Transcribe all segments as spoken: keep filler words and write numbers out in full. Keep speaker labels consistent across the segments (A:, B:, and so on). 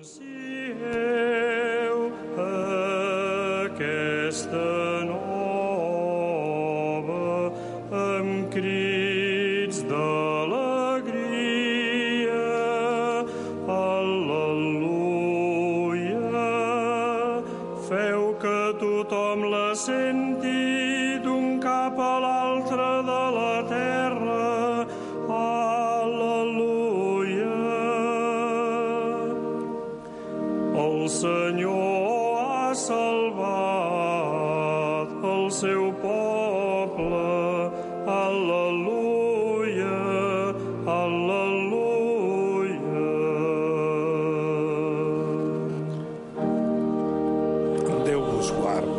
A: Anuncieu aquesta nova amb crits d'alegria. Al·leluia. Feu que tothom la senti d'un cap a l'altre de la terra. Al·leluia. El Senyor ha salvat el seu poble. Al·leluia, al·leluia.
B: Déu vos guard.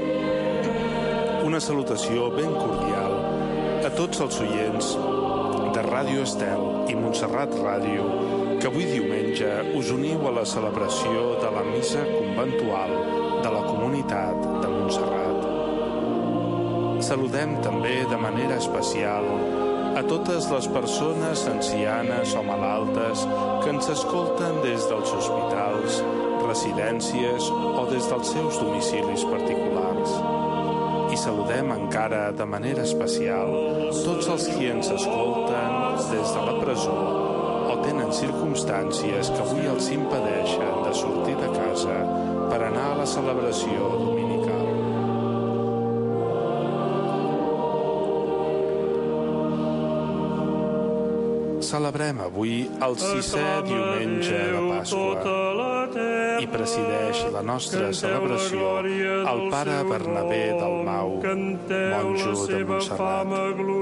B: Una salutació ben cordial a tots els oients de Ràdio Estel i Montserrat Ràdio, que avui diumenge us uniu a la celebració de la missa conventual de la comunitat de Montserrat. Saludem també de manera especial a totes les persones ancianes o malaltes que ens escolten des dels hospitals, residències o des dels seus domicilis particulars. I saludem encara de manera especial tots els qui ens escolten des de la presó o tenen circumstàncies que avui els impedeixen de sortir de casa per anar a la celebració dominical. Celebrem avui el sisè diumenge de Pasqua i presideix la nostra celebració el pare Bernabé Dalmau, monjo de Montserrat.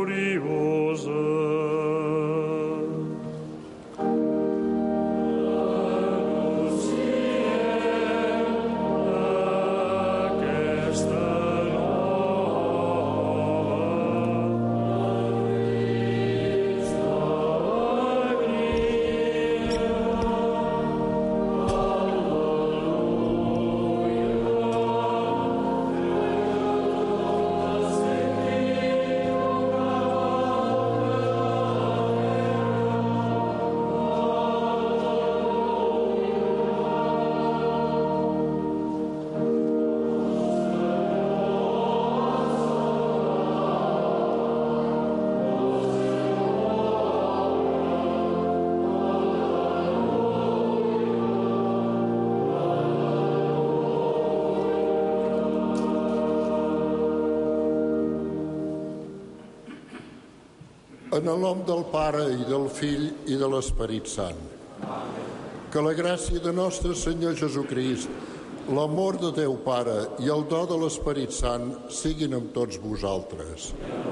C: En el nom del Pare i del Fill i de l'Esperit Sant. Que la gràcia de nostre Senyor Jesucrist, l'amor de Déu Pare i el do de l'Esperit Sant siguin amb tots vosaltres.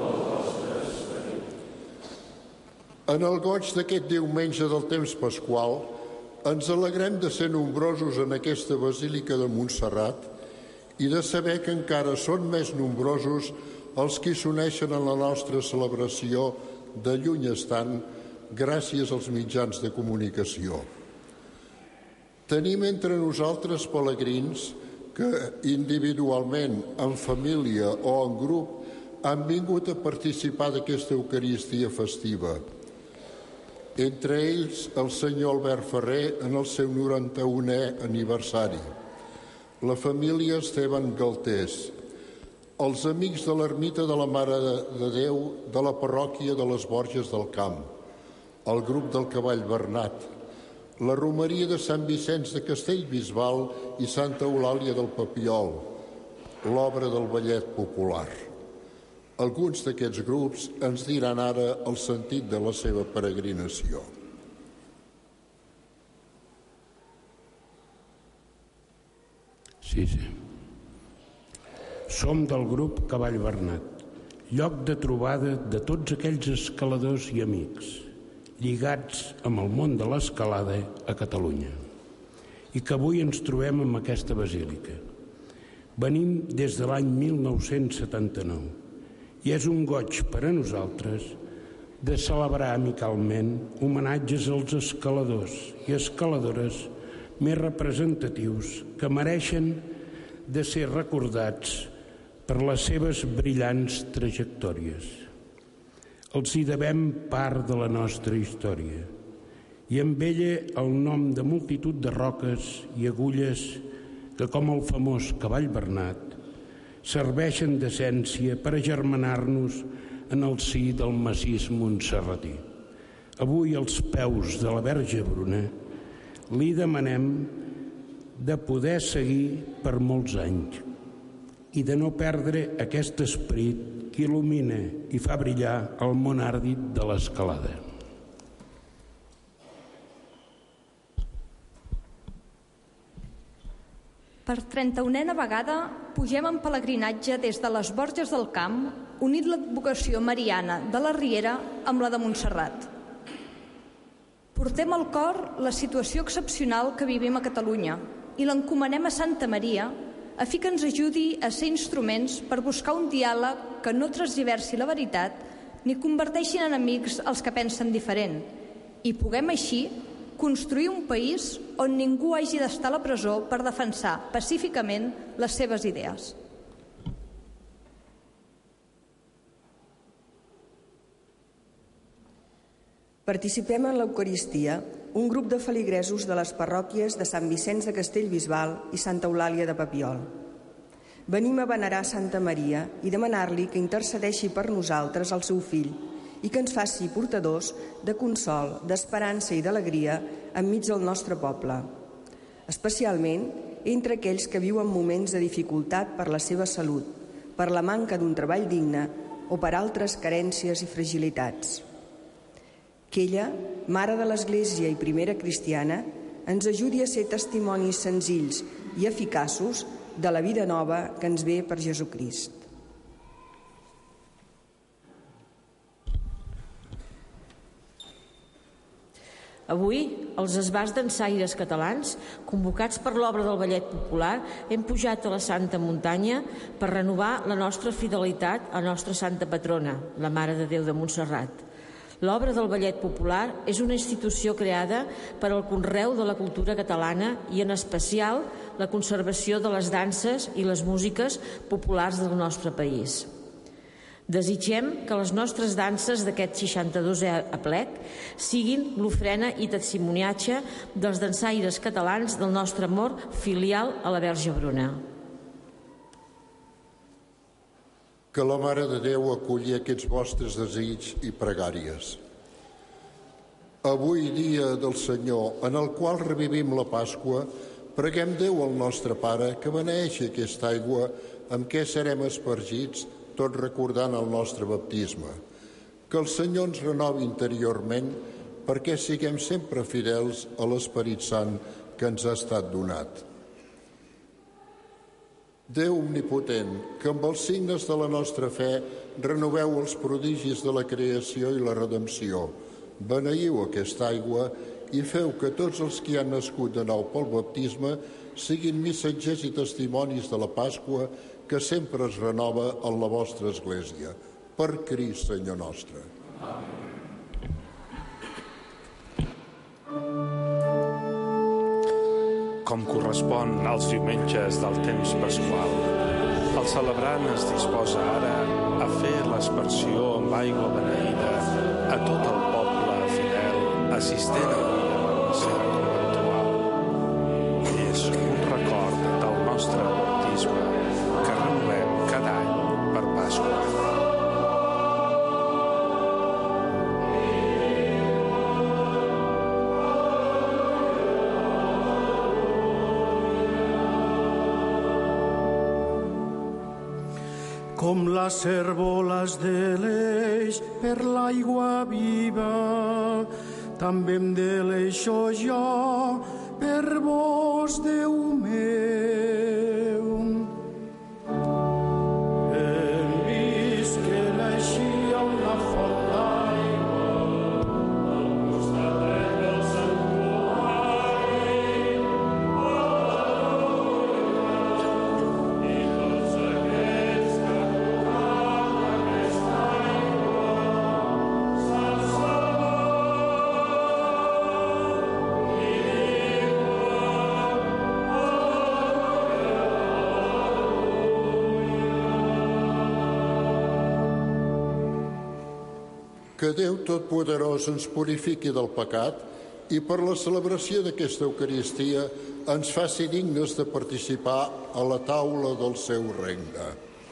C: En el goig d'aquest diumenge del temps pasqual, ens alegrem de ser nombrosos en aquesta Basílica de Montserrat i de saber que encara són més nombrosos els qui s'uneixen en la nostra celebració de lluny estant, gràcies als mitjans de comunicació. Tenim entre nosaltres pelegrins que individualment, en família o en grup, han vingut a participar d'aquesta Eucaristia festiva. Entre ells, el senyor Albert Ferrer en el seu noranta-unè aniversari, la família Esteban Galtés, els amics de l'ermita de la Mare de Déu de la parròquia de les Borges del Camp, el grup del Cavall Bernat, la romeria de Sant Vicenç de Castellbisbal i Santa Eulàlia del Papiol, l'obra del ballet popular. Alguns d'aquests grups ens diran ara el sentit de la seva peregrinació.
D: Sí, sí. Som del grup Cavall Bernat, lloc de trobada de tots aquells escaladors i amics lligats amb el món de l'escalada a Catalunya i que avui ens trobem en aquesta basílica. Venim des de l'any mil nou-cents setanta-nou i és un goig per a nosaltres de celebrar amicalment homenatges als escaladors i escaladores més representatius que mereixen de ser recordats per les seves brillants trajectòries. Els hi devem part de la nostra història i amb ella el nom de multitud de roques i agulles que, com el famós cavall Bernat, serveixen d'essència per agermanar-nos en el si del massís montserratí. Avui, als peus de la Verge Bruna, li demanem de poder seguir per molts anys i de no perdre aquest esperit que il·lumina i fa brillar el món àrdid de l'escalada.
E: Per trenta-unena vegada pugem en pelegrinatge des de les Borges del Camp, unit l'advocació mariana de la Riera amb la de Montserrat. Portem al cor la situació excepcional que vivim a Catalunya i l'encomanem a Santa Maria a fi que ens ajudi a ser instruments per buscar un diàleg que no transversi la veritat ni converteixi en enemics els que pensen diferent i puguem així construir un país on ningú hagi d'estar a la presó per defensar pacíficament les seves idees.
F: Participem en l'Eucaristia un grup de feligresos de les parròquies de Sant Vicenç de Castellbisbal i Santa Eulàlia de Papiol. Venim a venerar Santa Maria i demanar-li que intercedeixi per nosaltres el seu fill i que ens faci portadors de consol, d'esperança i d'alegria enmig del nostre poble, especialment entre aquells que viuen moments de dificultat per la seva salut, per la manca d'un treball digne o per altres carències i fragilitats. Que ella, Mare de l'Església i primera cristiana, ens ajudi a ser testimonis senzills i eficaços de la vida nova que ens ve per Jesucrist.
G: Avui, els esbars dansaires catalans, convocats per l'obra del Ballet Popular, hem pujat a la Santa Muntanya per renovar la nostra fidelitat a la nostra Santa Patrona, la Mare de Déu de Montserrat. L'obra del Ballet Popular és una institució creada per al conreu de la cultura catalana i, en especial, la conservació de les danses i les músiques populars del nostre país. Desitgem que les nostres danses d'aquest seixanta-dosè aplec siguin l'ofrena i testimoniatge dels dansaires catalans del nostre amor filial a la Verge Bruna.
C: Que la Mare de Déu aculli aquests vostres desitjos i pregàries. Avui, dia del Senyor, en el qual revivim la Pasqua, preguem Déu al nostre Pare que beneeixi aquesta aigua amb què serem espargits, tot recordant el nostre baptisme. Que el Senyor ens renovi interiorment perquè siguem sempre fidels a l'Esperit Sant que ens ha estat donat. Déu omnipotent, que amb els signes de la nostra fe renoveu els prodigis de la creació i la redempció. Beneiu aquesta aigua i feu que tots els que han nascut de nou pel baptisme siguin missatgers i testimonis de la Pasqua que sempre es renova en la vostra Església. Per Crist, Senyor nostre.
B: Com correspon als diumenges del temps pasqual, el celebrant es disposa ara a fer l'aspersió amb aigua beneïda a tot el poble fidel assistent avui a la missa conventual. És un record del nostre baptisme que renovem cada any per Pasqua.
A: Com les cérvoles de l'eix per l'aigua viva, també em deleixo jo per vos, Déu meu. Hem vist que naixia una font d'aigua al costat del santuari, i tots aquests que
C: Que Déu Totpoderós ens purifiqui del pecat i per la celebració d'aquesta Eucaristia ens faci dignes de participar a la taula del seu regne.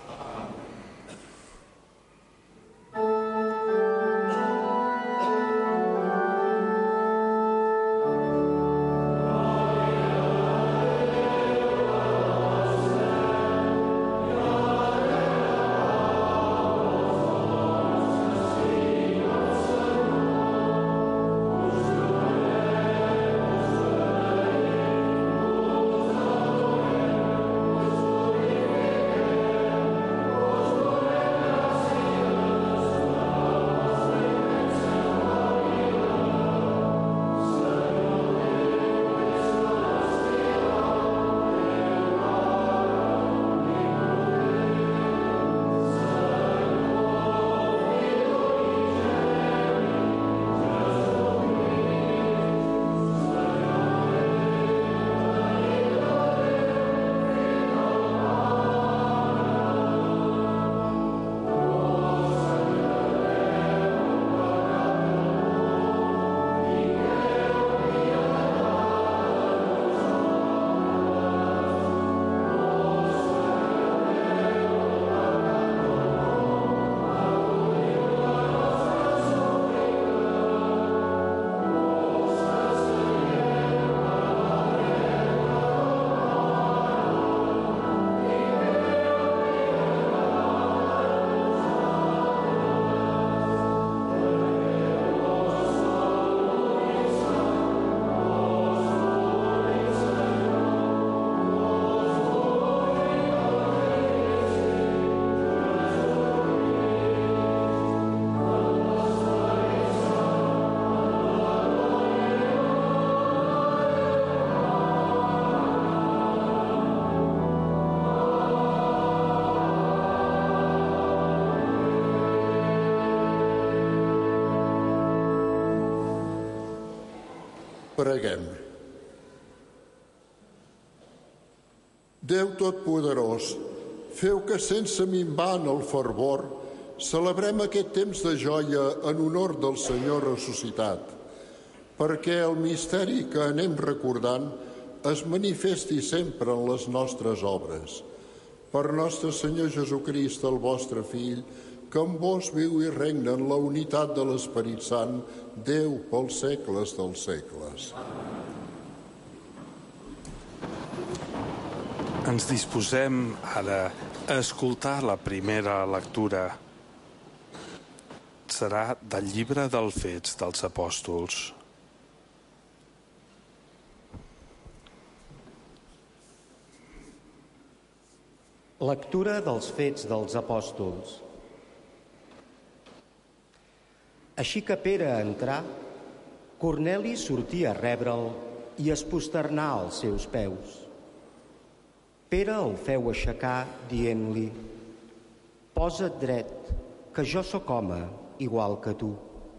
C: Preguem. Déu Totpoderós, feu que sense minvar en el fervor celebrem aquest temps de joia en honor del Senyor ressuscitat, perquè el misteri que anem recordant es manifesti sempre en les nostres obres. Per nostre Senyor Jesucrist, el vostre Fill, que amb vos viu i regna en la unitat de l'Esperit Sant, Déu pels segles dels segles.
B: Ens disposem ara a escoltar la primera lectura. Serà del llibre dels Fets dels Apòstols.
H: Lectura dels Fets dels Apòstols. Així que Pere entrà, Corneli sortia a rebre'l i es posternà als seus peus. Pere el feu aixecar, dient-li: «Posa't dret, que jo sóc home, igual que tu».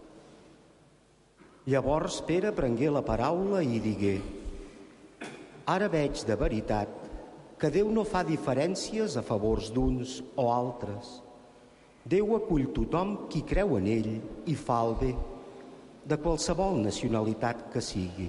H: Llavors Pere prengué la paraula i digué: «Ara veig de veritat que Déu no fa diferències a favors d'uns o altres. Déu acull tothom qui creu en ell i fa el bé, de qualsevol nacionalitat que sigui».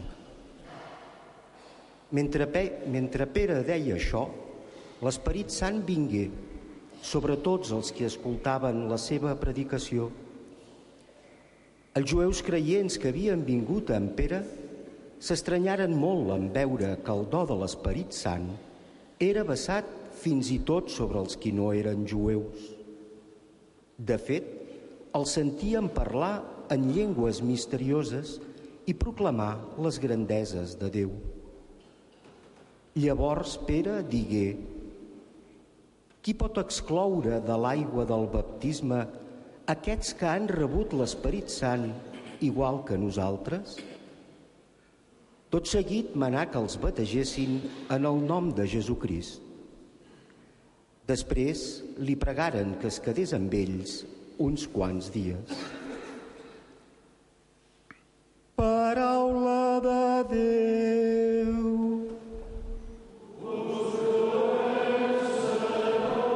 H: Mentre, Pe mentre Pere deia això, l'Esperit Sant vingué sobre tots els que escoltaven la seva predicació. Els jueus creients que havien vingut amb Pere s'estranyaren molt en veure que el do de l'Esperit Sant era vessat fins i tot sobre els qui no eren jueus. De fet, els sentien parlar en llengües misterioses i proclamar les grandeses de Déu. Llavors Pere digué: «Qui pot excloure de l'aigua del baptisme aquests que han rebut l'Esperit Sant igual que nosaltres?» Tot seguit manà que els bategessin en el nom de Jesucrist. Després li pregaren que es quedés amb ells uns quants dies. Paraula de Déu.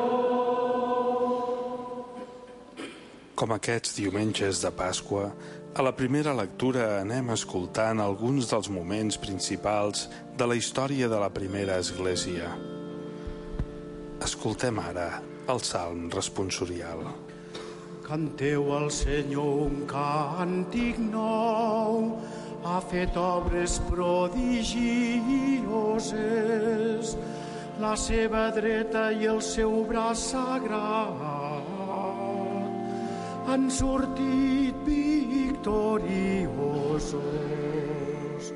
B: Com aquests diumenges de Pasqua, A la primera lectura anem escoltant alguns dels moments principals de la història de la primera església. Escoltem ara el Salm responsorial.
A: Canteu al Senyor un càntic nou, ha fet obres prodigioses, la seva dreta i el seu braç sagrat han sortit victoriosos.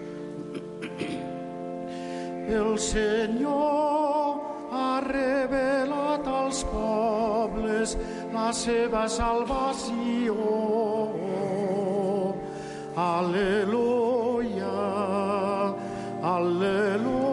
A: El Senyor ha revelat als pobles la seva salvació. Aleluia, aleluia.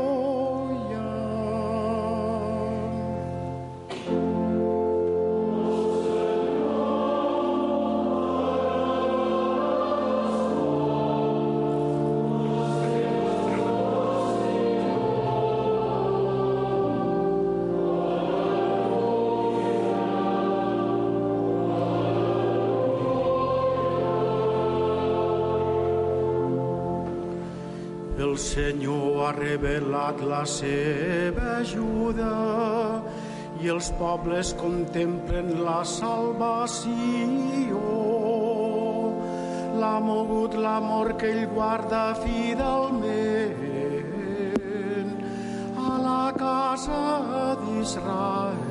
A: El Senyor ha revelat la seva ajuda i els pobles contemplen la salvació. L'ha mogut l'amor que ell guarda fidelment a la casa d'Israel.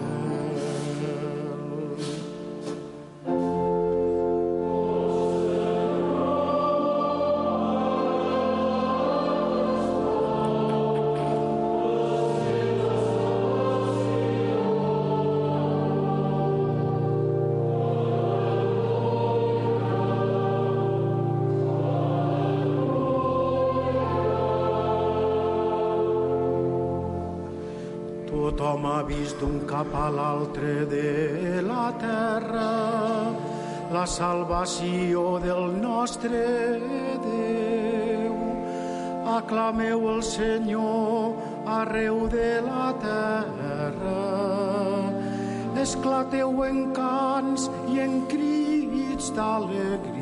A: Tothom ha vist d'un cap a l'altre de la terra la salvació del nostre Déu. Aclameu el Senyor arreu de la terra. Esclateu en cants i en crits d'alegria.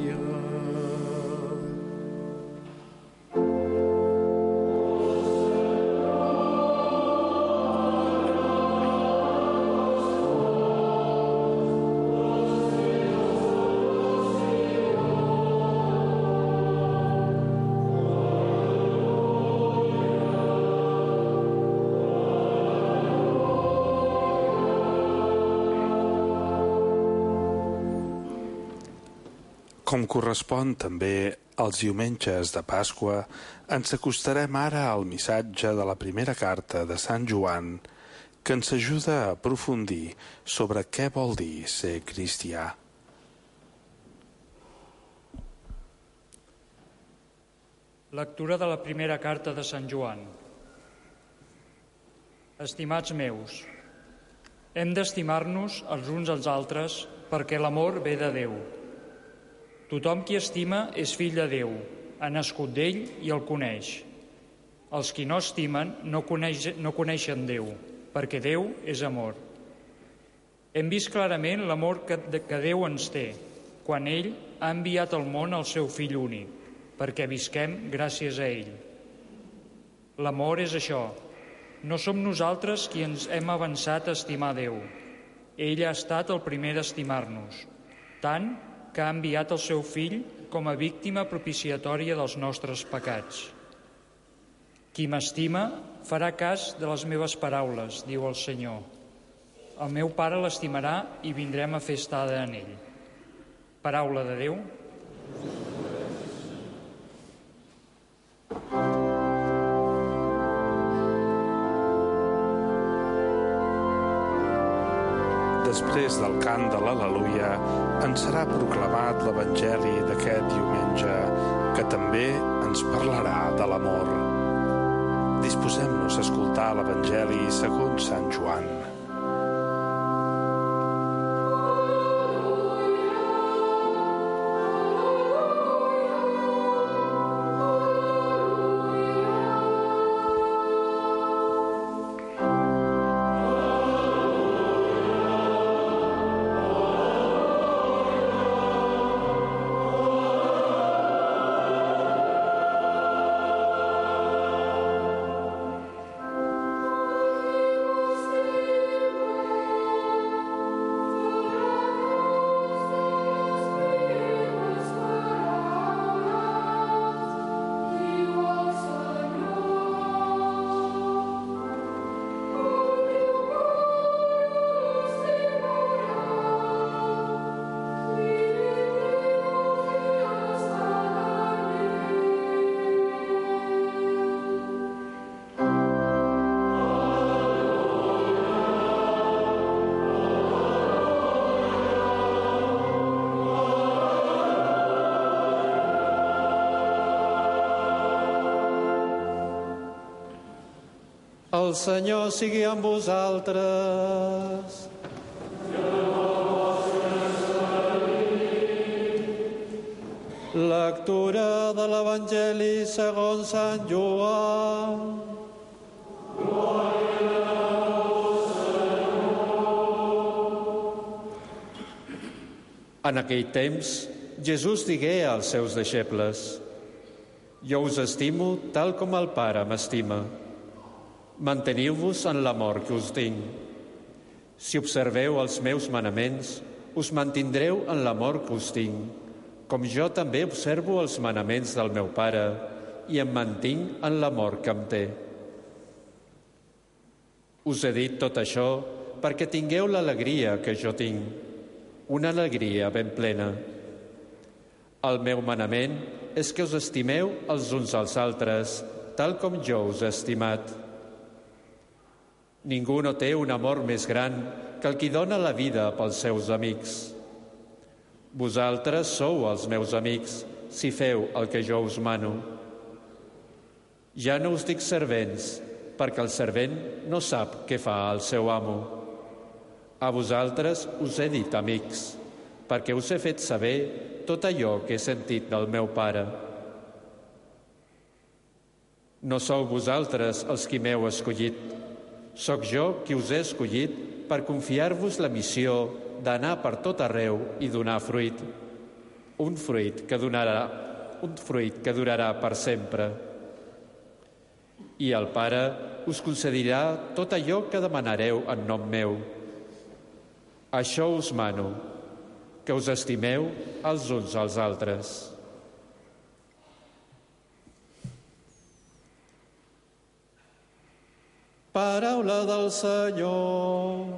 B: Com correspon també als diumenges de Pasqua, ens acostarem ara al missatge de la primera carta de Sant Joan, que ens ajuda a aprofundir sobre què vol dir ser cristià.
I: Lectura de la primera carta de Sant Joan. Estimats meus, hem d'estimar-nos els uns als altres perquè l'amor ve de Déu. Tothom qui estima és fill de Déu, ha nascut d'ell i el coneix. Els qui no estimen no, coneix, no coneixen Déu, perquè Déu és amor. Hem vist clarament l'amor que, que Déu ens té, quan ell ha enviat al món el seu fill únic, perquè visquem gràcies a ell. L'amor és això. No som nosaltres qui ens hem avançat a estimar Déu. Ell ha estat el primer d'estimar-nos, tant que ha enviat el seu fill com a víctima propiciatòria dels nostres pecats. Qui m'estima farà cas de les meves paraules, diu el Senyor. El meu Pare l'estimarà i vindrem a fer estada en ell. Paraula de Déu.
B: Després del cant de l'Al·leluia, ens serà proclamat l'Evangeli d'aquest diumenge, que també ens parlarà de l'amor. Disposem-nos a escoltar l'Evangeli segons Sant Joan.
J: El Senyor sigui amb vosaltres. Lectura de l'Evangeli segons Sant Joan. En aquell temps, Jesús digué als seus deixebles: Jo us estimo tal com el Pare m'estima. Manteniu-vos en l'amor que us tinc. Si observeu els meus manaments, us mantindreu en l'amor que us tinc, com jo també observo els manaments del meu Pare i em mantinc en l'amor que em té. Us he dit tot això perquè tingueu l'alegria que jo tinc, una alegria ben plena. El meu manament és que us estimeu els uns als altres, tal com jo us he estimat. Ningú no té un amor més gran que el qui dona la vida pels seus amics. Vosaltres sou els meus amics, si feu el que jo us mano. Ja no us dic servents, perquè el servent no sap què fa el seu amo. A vosaltres us he dit amics, perquè us he fet saber tot allò que he sentit del meu Pare. No sou vosaltres els qui m'heu escollit, soc jo qui us he escollit per confiar-vos la missió d'anar per tot arreu i donar fruit, un fruit que donarà, un fruit que durarà per sempre. I el Pare us concedirà tot allò que demanareu en nom meu. Això us mano, que us estimeu els uns als altres. Paraula del Senyor.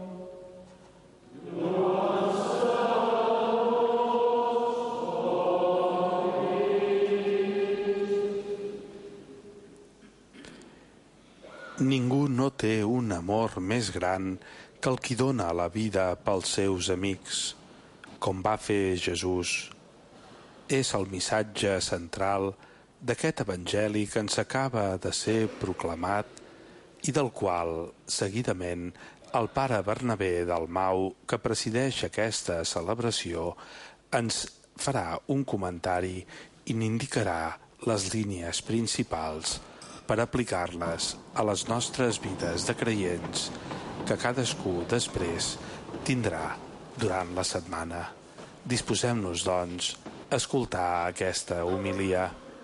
B: Ningú no té un amor més gran que el qui dona la vida pels seus amics, com va fer Jesús. És el missatge central d'aquest evangeli que ens acaba de ser proclamat i del qual, seguidament, el pare Bernabé Dalmau, que presideix aquesta celebració, ens farà un comentari i n'indicarà les línies principals per aplicar-les a les nostres vides de creients que cadascú després tindrà durant la setmana. Disposem-nos, doncs, a escoltar aquesta homilia.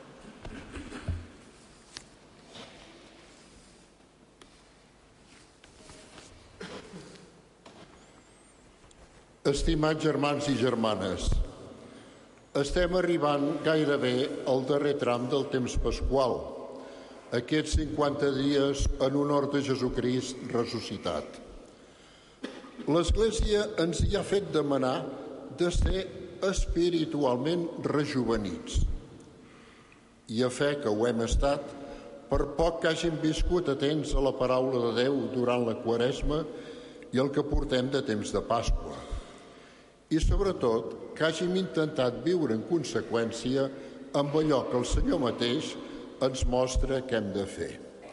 C: Estimats germans i germanes, estem arribant gairebé al darrer tram del temps pasqual, aquests cinquanta dies en honor de Jesucrist ressuscitat. L'Església ens hi ha fet demanar de ser espiritualment rejuvenits. I a fe que ho hem estat, per poc que hàgim viscut atents a la paraula de Déu durant la Quaresma i el que portem de temps de Pasqua. I sobretot que hàgim intentat viure en conseqüència amb allò que el Senyor mateix ens mostra què hem de fer.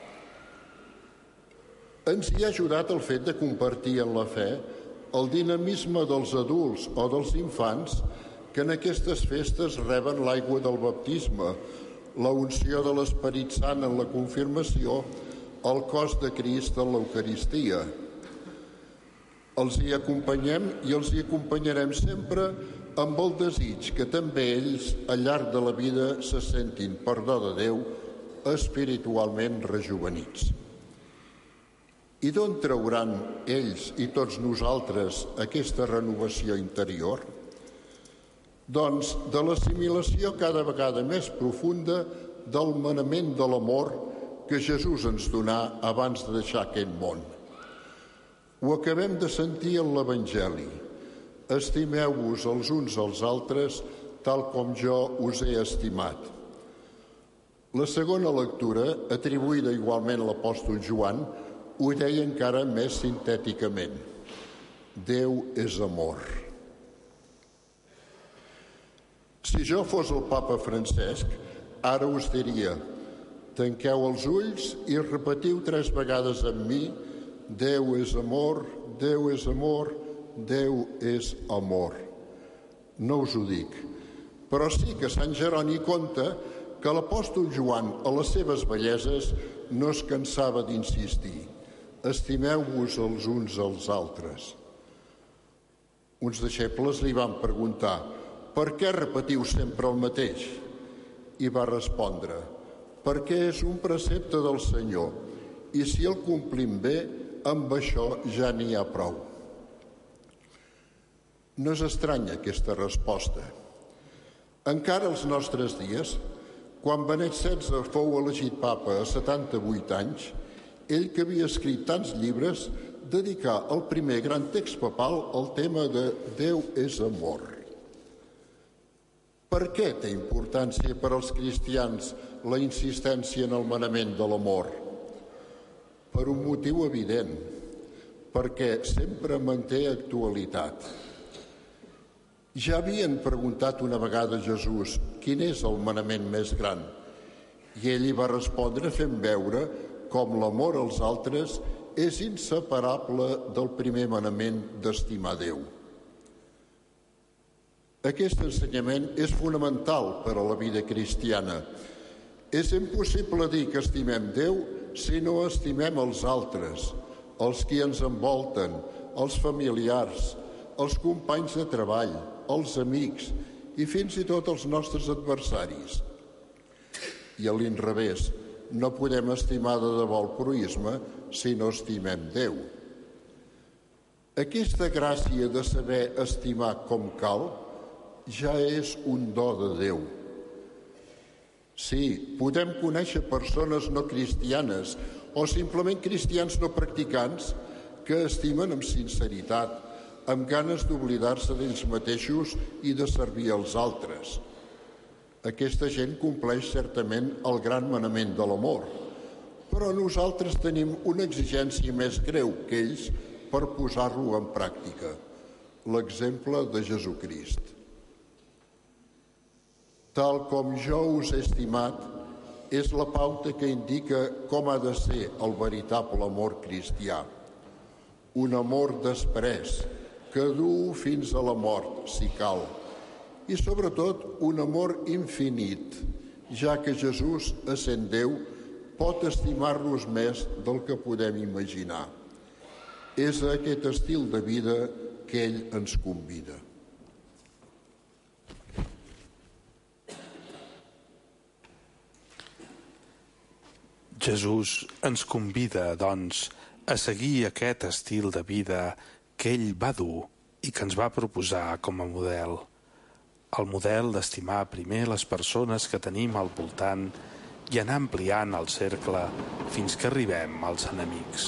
C: Ens hi ha ajudat el fet de compartir en la fe el dinamisme dels adults o dels infants que en aquestes festes reben l'aigua del baptisme, la unció de l'Esperit Sant en la confirmació, el cos de Crist en l'Eucaristia. Els hi acompanyem i els hi acompanyarem sempre amb el desig que també ells, al llarg de la vida, se sentin, per do de Déu, espiritualment rejuvenits. I d'on trauran ells i tots nosaltres aquesta renovació interior? Doncs de l'assimilació cada vegada més profunda del manament de l'amor que Jesús ens donà abans de deixar aquest món. Ho acabem de sentir en l'Evangeli. Estimeu-vos els uns als altres tal com jo us he estimat. La segona lectura, atribuïda igualment a l'apòstol Joan, ho deia encara més sintèticament. Déu és amor. Si jo fos el papa Francesc, ara us diria: Tanqueu els ulls i repetiu tres vegades amb mi: Déu és amor, Déu és amor, Déu és amor. No us ho dic, però sí que Sant Jeroni conta que l'apòstol Joan, a les seves belleses, no es cansava d'insistir: estimeu-vos els uns als altres. Uns deixebles li van preguntar: per què repetiu sempre el mateix? I va respondre: perquè és un precepte del Senyor, i si el complim bé, amb això ja n'hi ha prou. No és estranya aquesta resposta. Encara als nostres dies, quan Benet setze fou elegit papa a setanta-vuit anys, ell, que havia escrit tants llibres, dedicà el primer gran text papal al tema de Déu és amor. Per què té importància per als cristians la insistència en el manament de l'amor? Per un motiu evident: perquè sempre manté actualitat. Ja havien preguntat una vegada a Jesús quin és el manament més gran, i ell hi va respondre fent veure com l'amor als altres és inseparable del primer manament d'estimar Déu. Aquest ensenyament és fonamental per a la vida cristiana. És impossible dir que estimem Déu si no estimem els altres, els qui ens envolten, els familiars, els companys de treball, els amics i fins i tot els nostres adversaris. I a l'inrevés, no podem estimar de debò el proïsme si no estimem Déu. Aquesta gràcia de saber estimar com cal ja és un do de Déu. Sí, podem conèixer persones no cristianes o simplement cristians no practicants que estimen amb sinceritat, amb ganes d'oblidar-se d'ells mateixos i de servir als altres. Aquesta gent compleix certament el gran manament de l'amor, però nosaltres tenim una exigència més greu que ells per posar-lo en pràctica: l'exemple de Jesucrist. Tal com jo us he estimat, és la pauta que indica com ha de ser el veritable amor cristià. Un amor després, que duu fins a la mort, si cal, i sobretot un amor infinit, ja que Jesús, essent Déu, pot estimar-nos més del que podem imaginar. És a aquest estil de vida que ell ens convida.
B: Jesús ens convida, doncs, a seguir aquest estil de vida que ell va dur i que ens va proposar com a model. El model d'estimar primer les persones que tenim al voltant i anar ampliant el cercle fins que arribem als enemics.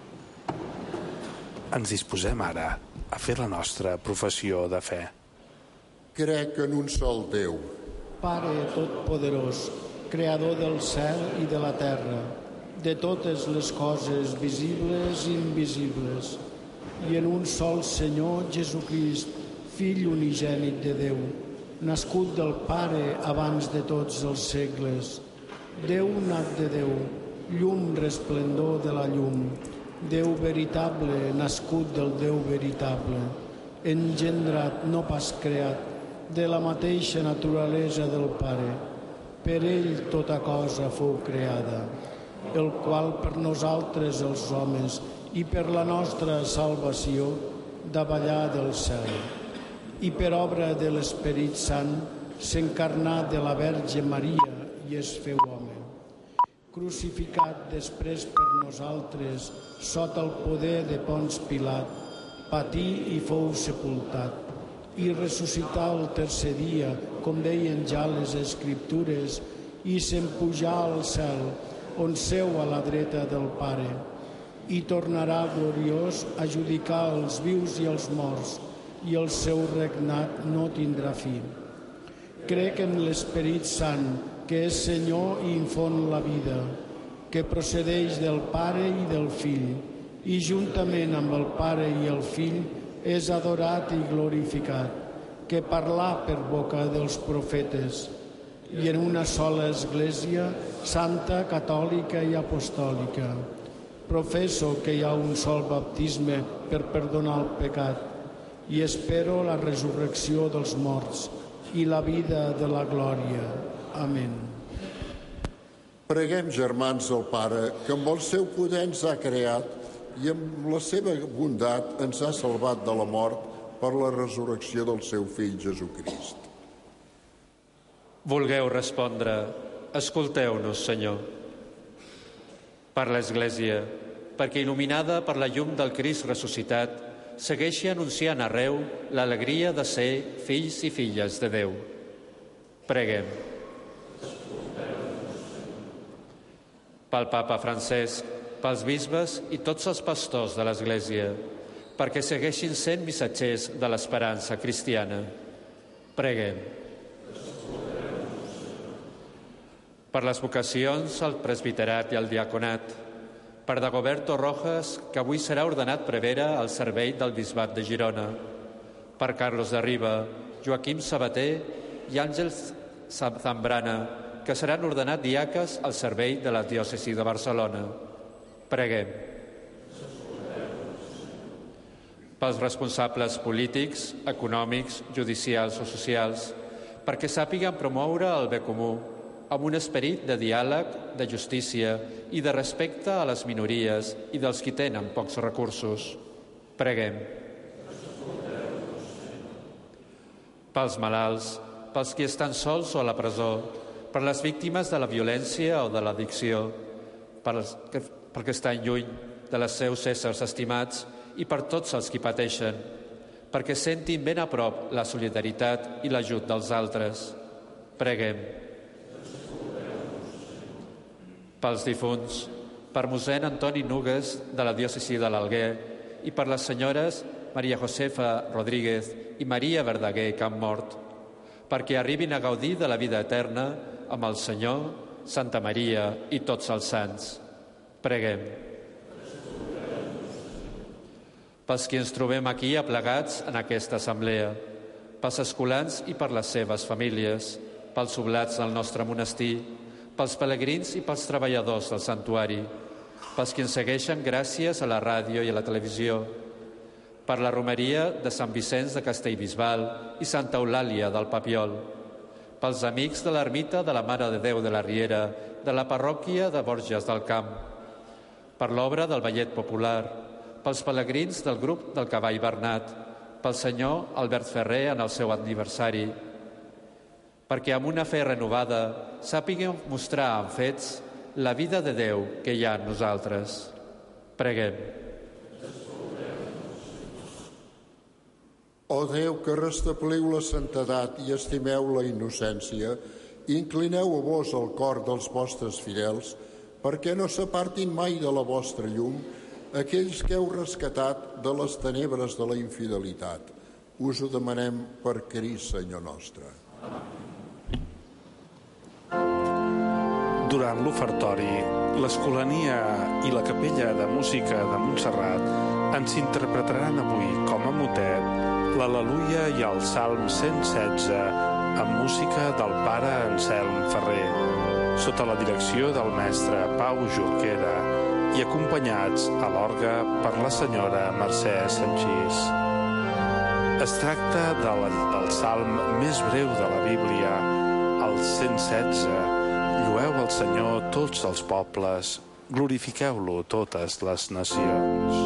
B: Ens disposem ara a fer la nostra professió de fe.
C: Crec en un sol Déu,
A: Pare Totpoderós, Creador del cel i de la terra, de totes les coses visibles i invisibles, i en un sol Senyor Jesucrist, Fill unigènit de Déu, nascut del Pare abans de tots els segles, Déu nat de Déu, llum resplendor de la llum, Déu veritable, nascut del Déu veritable, engendrat, no pas creat, de la mateixa naturalesa del Pare. Per ell tota cosa fou creada, el qual per nosaltres els homes i per la nostra salvació davallà del cel. I per obra de l'Esperit Sant s'encarnà de la Verge Maria i es feu home. Crucificat després per nosaltres sota el poder de Ponç Pilat, patí i fou sepultat, i ressuscità el tercer dia, com deien ja les Escriptures, i se'n pujà al cel, on seu a la dreta del Pare, i tornarà gloriós a judicar els vius i els morts, i el seu regnat no tindrà fi. Crec en l'Esperit Sant, que és Senyor i infon la vida, que procedeix del Pare i del Fill, i juntament amb el Pare i el Fill és adorat i glorificat, que parlà per boca dels profetes. i en una sola Església, santa, catòlica i apostòlica. Professo que hi ha un sol baptisme per perdonar el pecat i espero la resurrecció dels morts i la vida de la glòria. Amén.
C: Preguem, germans del Pare, que amb el seu poder ens ha creat i amb la seva bondat ens ha salvat de la mort per la resurrecció del seu fill Jesucrist.
J: Vulgueu respondre, escolteu-nos, Senyor. Per l'Església, perquè il·luminada per la llum del Crist ressuscitat, segueixi anunciant arreu l'alegria de ser fills i filles de Déu. Preguem. Pel Papa Francesc, pels bisbes i tots els pastors de l'Església, perquè segueixin sent missatgers de l'esperança cristiana. Preguem. Per les vocacions al presbiterat i al diaconat, per Dagoberto Rojas, que avui serà ordenat prevere al servei del bisbat de Girona, per Carlos de Riba, Joaquim Sabater i Àngels Zambrana, que seran ordenats diaques al servei de la diòcesi de Barcelona. Preguem. Pels responsables polítics, econòmics, judicials o socials, perquè sàpiguen promoure el bé comú, amb un esperit de diàleg, de justícia i de respecte a les minories i dels qui tenen pocs recursos. Preguem. Pels malalts, pels qui estan sols o a la presó, per les víctimes de la violència o de l'addicció, pels que, per que estan lluny de les seus éssers estimats i per tots els qui pateixen, perquè sentin ben a prop la solidaritat i l'ajut dels altres. Preguem. Pels difunts, per mossèn Antoni Nugues de la diòcesi de l'Alguer i per les senyores Maria Josefa Rodríguez i Maria Verdaguer Campmort, perquè arribin a gaudir de la vida eterna amb el Senyor, Santa Maria i tots els sants. Preguem. Pels qui ens trobem aquí aplegats en aquesta assemblea, pels escolans i per les seves famílies, pels oblats del nostre monestir, pels pelegrins i pels treballadors del santuari, pels qui ens segueixen gràcies a la ràdio i a la televisió, per la romeria de Sant Vicenç de Castellbisbal i Santa Eulàlia del Papiol, pels amics de l'ermita de la Mare de Déu de la Riera, de la parròquia de Borges del Camp, per l'obra del Ballet Popular, pels pelegrins del grup del Cavall Bernat, pel senyor Albert Ferrer en el seu aniversari, perquè amb una fe renovada sàpiguem mostrar amb fets la vida de Déu que hi ha en nosaltres. Preguem.
C: Ó Déu, que restabliu la santedat i estimeu la innocència, inclineu a vos el cor dels vostres fidels, perquè no s'apartin mai de la vostra llum aquells que heu rescatat de les tenebres de la infidelitat. Us ho demanem per Crist, Senyor nostre.
B: Durant l'ofertori, l'Escolania i la Capella de Música de Montserrat ens interpretaran avui com a motet l'Al·leluia i el Salm cent setze amb música del pare Anselm Ferrer, sota la direcció del mestre Pau Jorquera i acompanyats a l'orgue per la senyora Mercè Sanchís. Es tracta del, del salm més breu de la Bíblia, el cent setze. Llueu el Senyor tots els pobles, glorifiqueu-lo totes les nacions.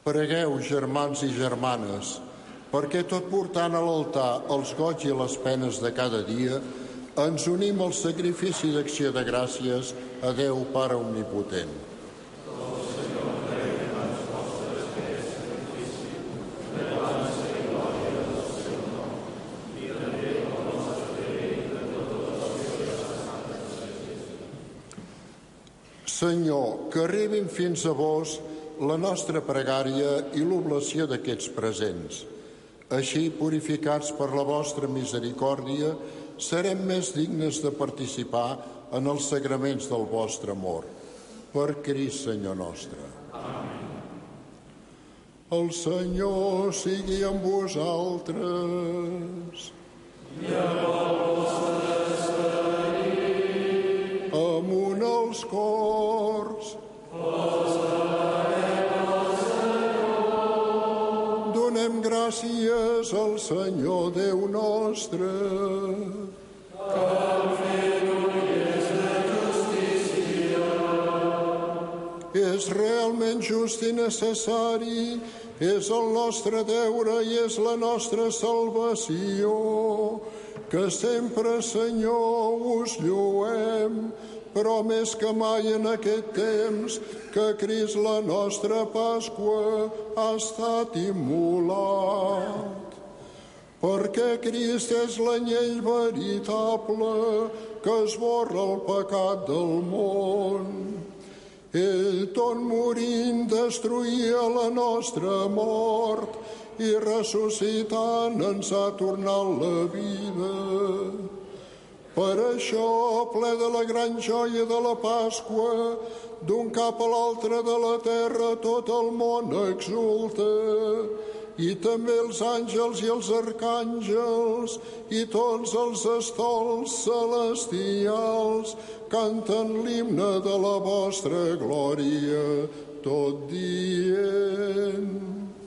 C: Pregueu, germans i germanes, perquè tot portant a l'altar els goig i les penes de cada dia, ens unim al sacrifici d'acció de gràcies a Déu Pare Omnipotent. Senyor, que arribin fins a vos la nostra pregària i l'oblació d'aquests presents. Així, purificats per la vostra misericòrdia, serem més dignes de participar en els sagraments del vostre amor. Per Crist, Senyor nostre. Amén. El Senyor sigui amb vosaltres. I amb el vostre esperit. Amunt els cors. Posarem al Senyor. Donem gràcies al Senyor Déu nostre. Cal fer-ho i és de justícia. És realment just i necessari, és el nostre deure i és la nostra salvació, que sempre, Senyor, us lluem, però més que mai en aquest temps que Crist, la nostra Pasqua, ha estat immolat. Perquè Crist és l'anyell veritable que esborra el pecat del món. Ell, tot morint, destruïa la nostra mort i ressuscitant ens ha tornat la vida. Per això, ple de la gran joia de la Pasqua, d'un cap a l'altre de la terra tot el món exulta, i també els àngels i els arcàngels i tots els estols celestials canten l'himne de la vostra glòria, tot dient.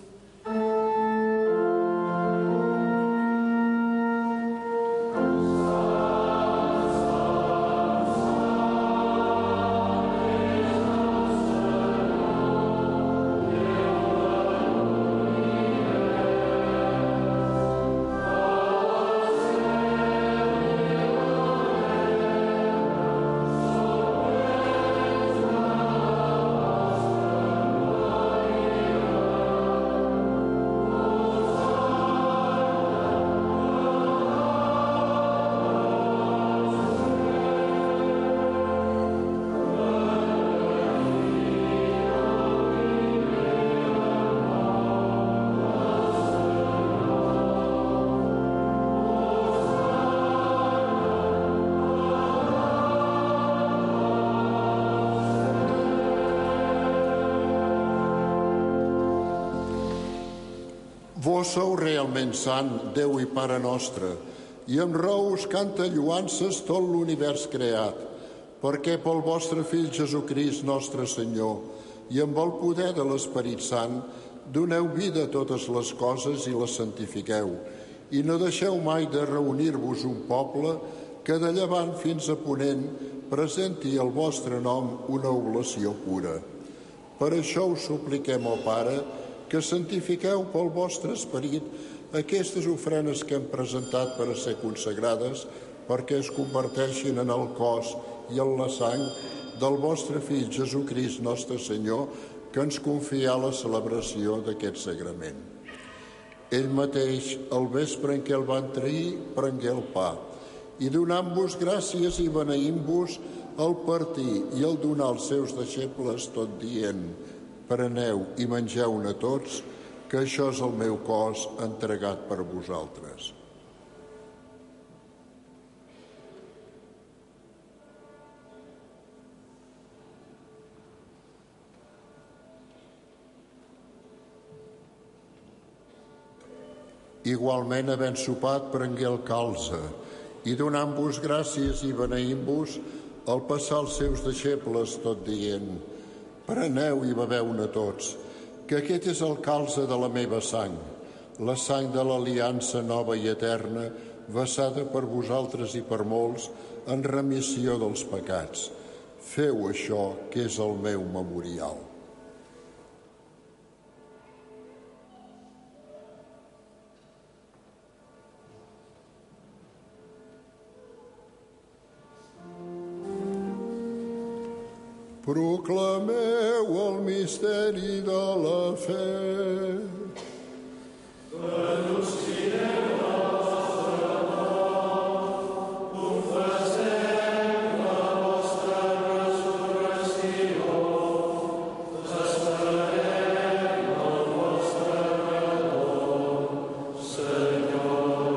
C: Vos sou realment sant, Déu i Pare nostre, i amb raó us canta lluances tot l'univers creat, perquè pel vostre Fill Jesucrist, nostre Senyor, i amb el poder de l'Esperit Sant, doneu vida a totes les coses i les santifiqueu, i no deixeu mai de reunir-vos un poble que de llevant fins a ponent presenti al vostre nom una oblació pura. Per això us supliquem, ó Pare, que santifiqueu pel vostre esperit aquestes ofrenes que hem presentat per a ser consagrades, perquè es converteixin en el cos i en la sang del vostre Fill Jesucrist, nostre Senyor, que ens confia la celebració d'aquest sagrament. Ell mateix, al vespre en què el van trair, prengué el pa, i donant-vos gràcies i beneint-vos, el partir i el donar als seus deixebles, tot dient: preneu i mengeu-ne tots, que això és el meu cos entregat per vosaltres. Igualment, havent sopat, prengué el calze, i donant-vos gràcies i beneint-vos, el passar als seus deixebles, tot dient: preneu i beveu-ne tots, que aquest és el calze de la meva sang, la sang de l'aliança nova i eterna, vessada per vosaltres i per molts en remissió dels pecats. Feu això, que és el meu memorial. Proclameu el misteri de la fe.
K: Anunciem la vostra mort, confessem la vostra resurrecció, esperem el vostre retorn, Senyor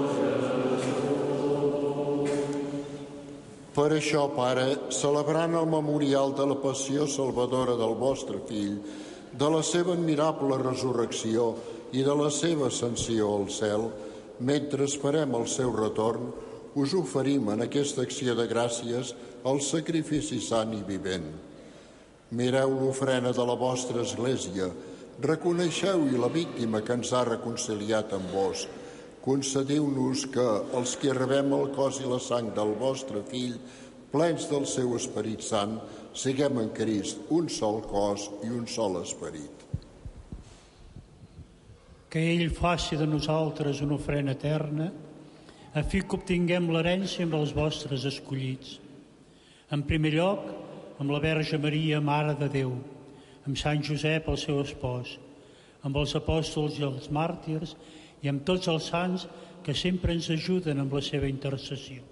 K: Jesús.
C: Per això, Pare, celebrant el memorial de la passió salvadora del vostre Fill, de la seva admirable resurrecció i de la seva ascensió al cel, mentre esperem el seu retorn, us oferim en aquesta acció de gràcies el sacrifici sant i vivent. Mireu l'ofrena de la vostra Església, reconeixeu-hi la víctima que ens ha reconciliat amb vos. Concediu-nos que, els que rebem el cos i la sang del vostre Fill, plens del seu Esperit Sant, siguem en Crist un sol cos i un sol esperit.
L: Que ell faci de nosaltres una ofrena eterna, a fi que obtinguem l'herència amb els vostres escollits. En primer lloc, amb la Verge Maria, Mare de Déu, amb Sant Josep, el seu espòs, amb els apòstols i els màrtirs i amb tots els sants que sempre ens ajuden amb la seva intercessió.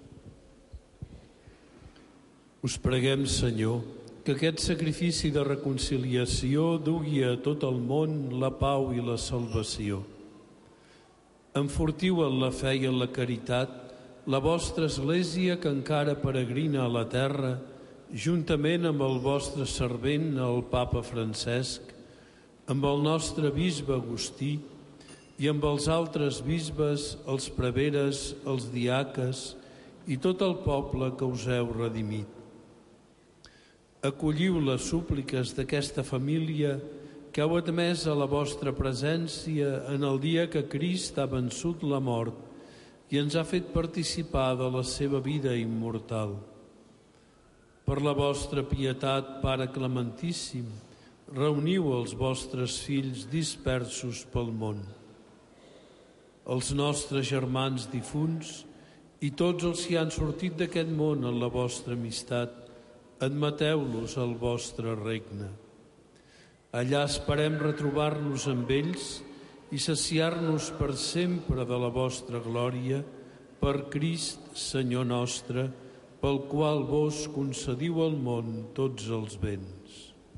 M: Us preguem, Senyor, que aquest sacrifici de reconciliació dugui a tot el món la pau i la salvació. Enfortiu en la fe i en la caritat la vostra Església que encara peregrina a la terra, juntament amb el vostre servent, el Papa Francesc, amb el nostre bisbe Agustí i amb els altres bisbes, els preveres, els diaques i tot el poble que us heu redimit. Acolliu les súpliques d'aquesta família que heu admès a la vostra presència en el dia que Crist ha vençut la mort i ens ha fet participar de la seva vida immortal. Per la vostra pietat, Pare Clementíssim, reuniu els vostres fills dispersos pel món. Els nostres germans difunts i tots els que han sortit d'aquest món en la vostra amistat, admeteu-los al vostre regne. Allà esperem retrobar-nos amb ells i saciar-nos per sempre de la vostra glòria, per Crist, Senyor nostre, pel qual vos concediu al món tots els béns.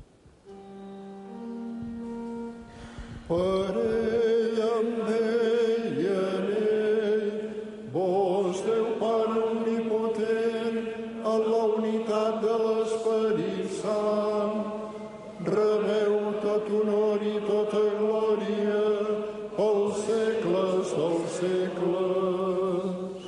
C: Per ell, amb ell i en ell, vos, Déu Pare omnipotent, en la unitat de l'Esperit Sant, rebeu tot honor i tota glòria pels segles dels segles.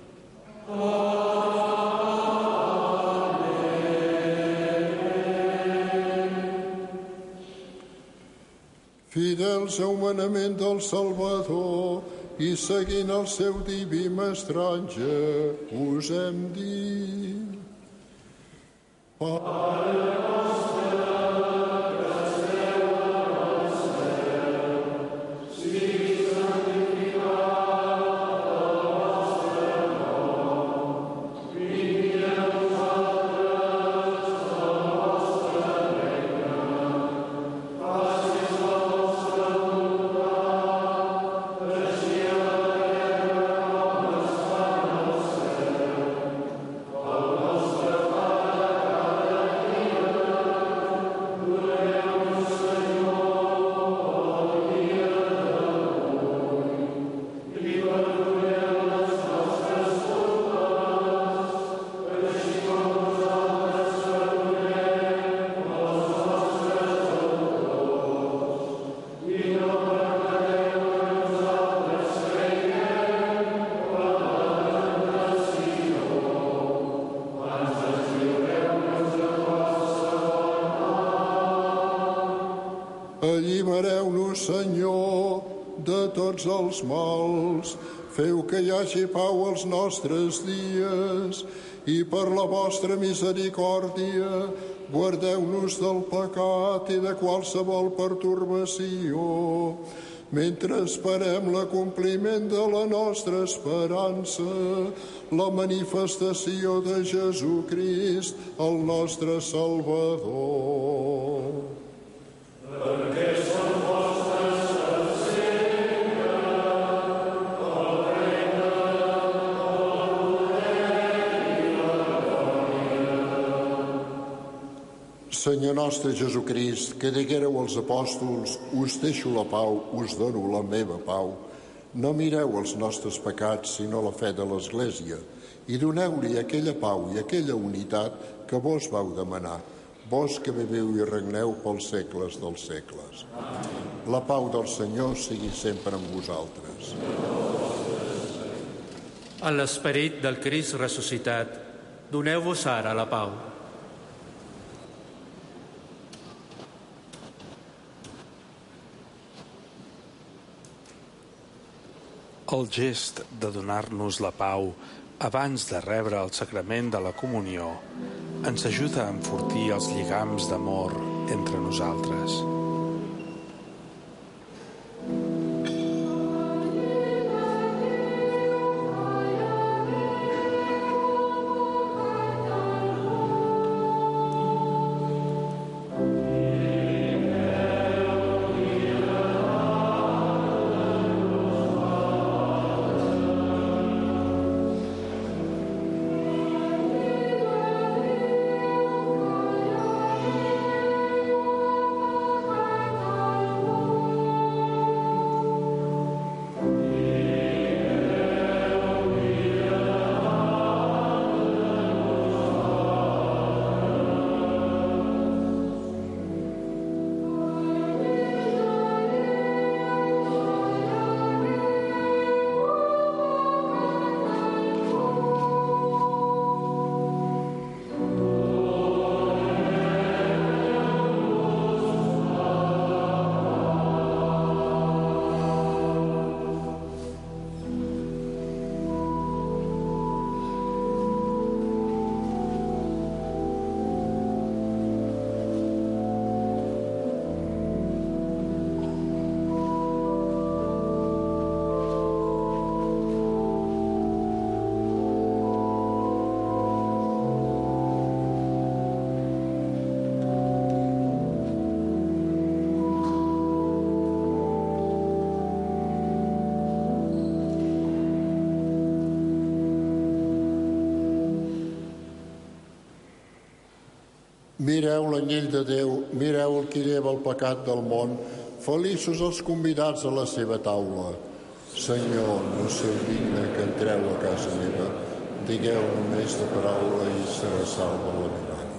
C: Fidels a humanament del Salvador i seguint el seu diví mestratge, us hem dit: Pare nostre, que esteu al cel, sigui santificat el vostre nom, vingui a nosaltres el vostre regne, faci's la vostra voluntat, així a la terra com es fa en el cel. El nostre allibereu-nos, Senyor, de tots els mals. Feu que hi hagi pau als nostres dies i per la vostra misericòrdia guardeu-nos del pecat i de qualsevol pertorbació, mentre esperem l'acompliment de la nostra esperança, la manifestació de Jesucrist, el nostre Salvador.
K: Perquè som vostres per sempre, el regne, el poder i la glòria.
C: Senyor nostre Jesucrist, que diguéreu als apòstols, us deixo la pau, us dono la meva pau. No mireu els nostres pecats, sinó la fe de l'Església, i doneu-li aquella pau i aquella unitat que vos vau demanar, vos que viveu i regneu pels segles dels segles. La pau del Senyor sigui sempre amb vosaltres.
J: A l'esperit del Crist ressuscitat, doneu-vos ara la pau.
B: El gest de donar-nos la pau abans de rebre el sacrament de la comunió ens ajuda a enfortir els lligams d'amor entre nosaltres.
C: Mireu l'anyell de Déu, mireu el qui lleva el pecat del món, feliços els convidats a la seva taula. Senyor, no sou digne que entreu a casa meva, digueu només la paraula i serà salva la meva ànima.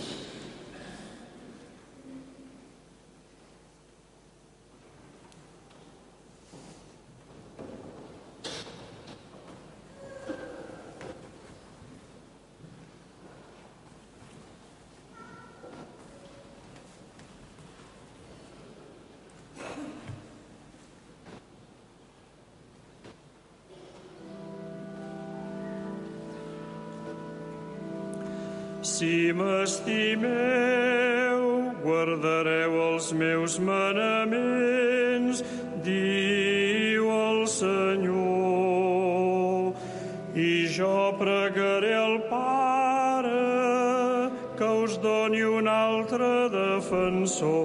K: Si m'estimeu, guardareu els meus manaments, diu el Senyor. I jo pregaré al Pare que us doni un altre defensor.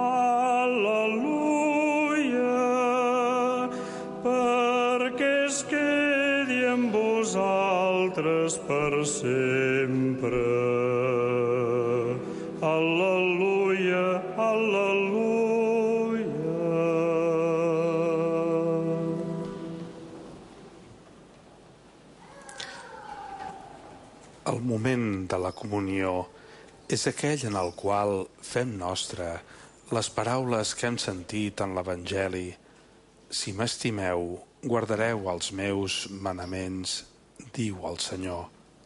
K: Al·leluia, perquè es quedi amb vosaltres per sempre. Al·leluia, al·leluia.
B: El moment de la comunió és aquell en el qual fem nostre les paraules que hem sentit en l'Evangeli. Si m'estimeu, guardareu els meus manaments, diu el Senyor.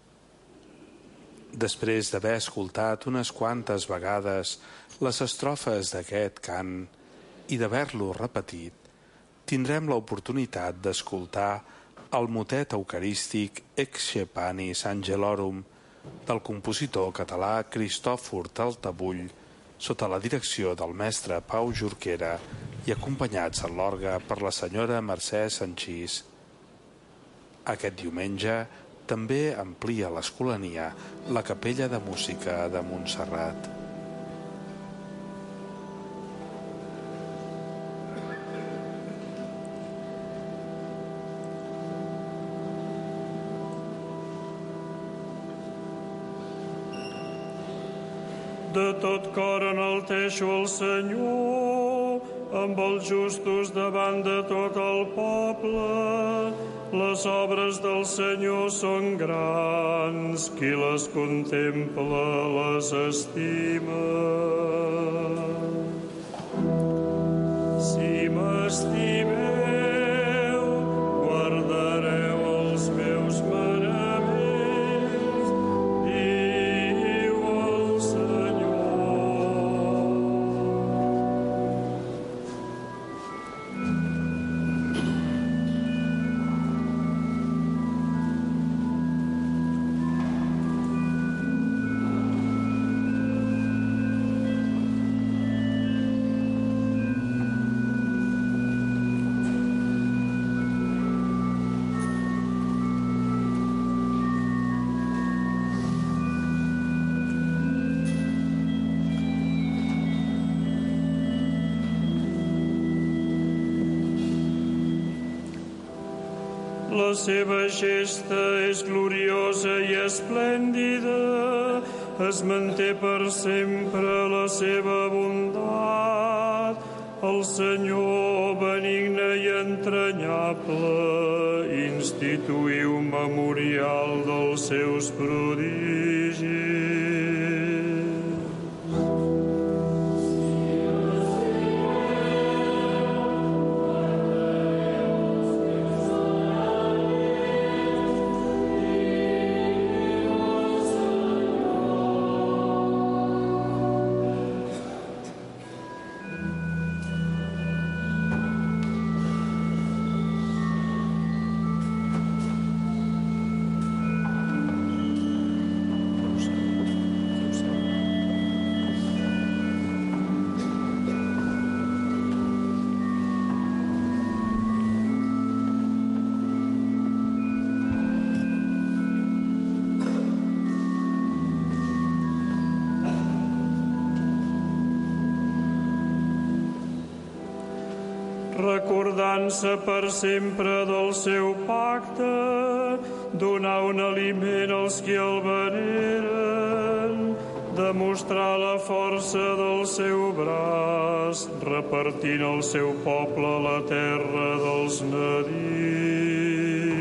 B: Després d'haver escoltat unes quantes vegades les estrofes d'aquest cant i d'haver-lo repetit, tindrem l'oportunitat d'escoltar el motet eucarístic Ecce Panis Angelorum del compositor català Cristòfor Taltabull sota la direcció del mestre Pau Jorquera i acompanyats a l'orgue per la senyora Mercè Sanchís. Aquest diumenge també amplia l'Escolania la Capella de Música de Montserrat.
K: De tot cor enalteixo el Senyor, amb els justos davant de tot el poble. Les obres del Senyor són grans, qui les contempla les estima. Si m'estimeu, guardareu els meus manaments, diu el Senyor. La seva gesta és gloriosa i esplèndida, es manté per sempre la seva bondat. El Senyor benigne i entranyable instituïu memorial dels seus prodigis. Recordant-se per sempre del seu pacte, donar un aliment als qui el veneren, demostrar la força del seu braç, repartint al seu poble la terra dels nadius.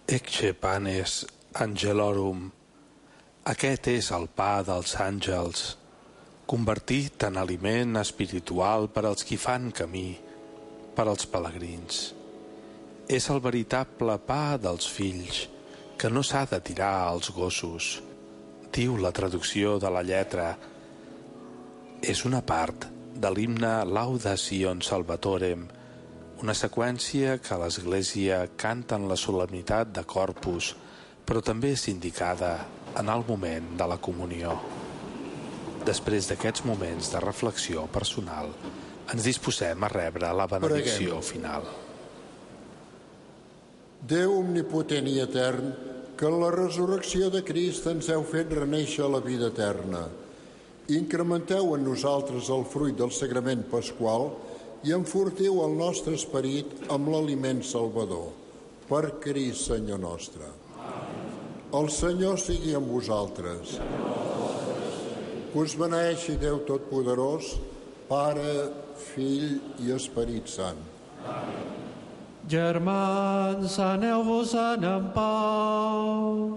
B: Ecce panes angelorum. Aquest és el pa dels àngels, convertit en aliment espiritual per als qui fan camí, per als pelegrins. És el veritable pa dels fills, que no s'ha de tirar als gossos, diu la traducció de la lletra. És una part de l'himne Laudación Salvatorem, una seqüència que l'Església canta en la solemnitat de Corpus, però també és indicada en el moment de la comunió. Després d'aquests moments de reflexió personal, ens disposem a rebre la benedicció final.
C: Déu omnipotent i etern, que en la resurrecció de Crist ens heu fet renéixer a la vida eterna. Incrementeu en nosaltres el fruit del sagrament pasqual i enfortiu el nostre esperit amb l'aliment salvador. Per Crist, Senyor nostre. El Senyor sigui amb vosaltres. Que us beneeixi Déu Totpoderós, Pare, Fill i Esperit Sant.
M: Germans, aneu-vos-en en pau.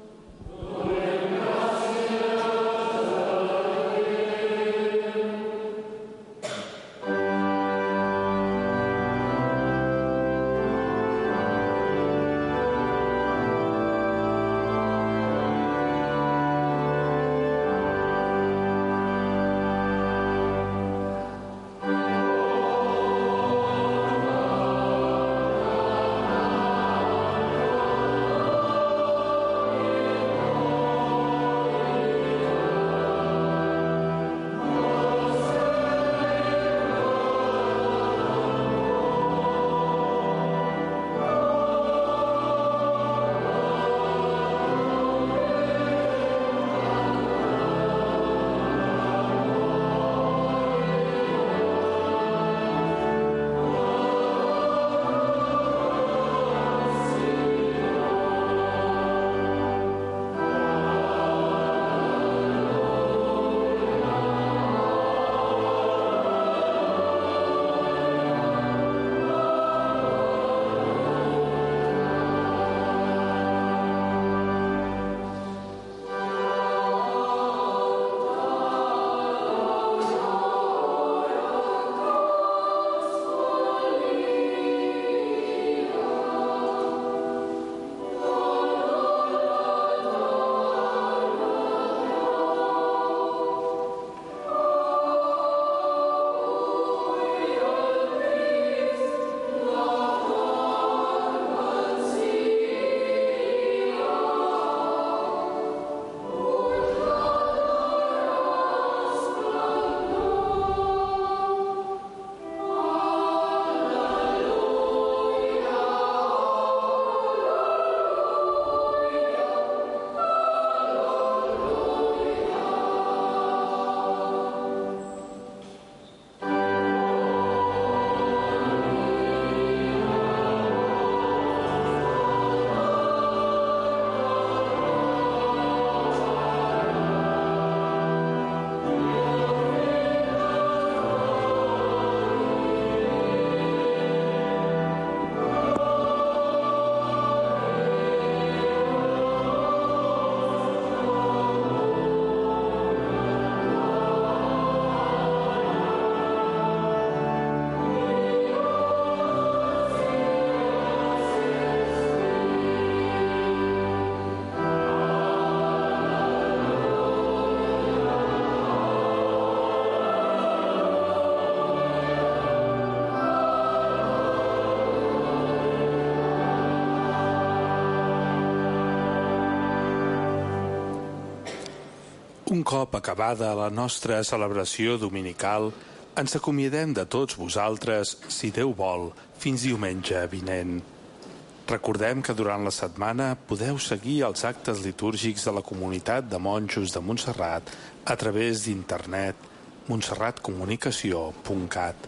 B: Un cop acabada la nostra celebració dominical, ens acomiadem de tots vosaltres, si Déu vol, fins diumenge vinent. Recordem que durant la setmana podeu seguir els actes litúrgics de la comunitat de monjos de Montserrat a través d'internet montserrat comunicació punt cat.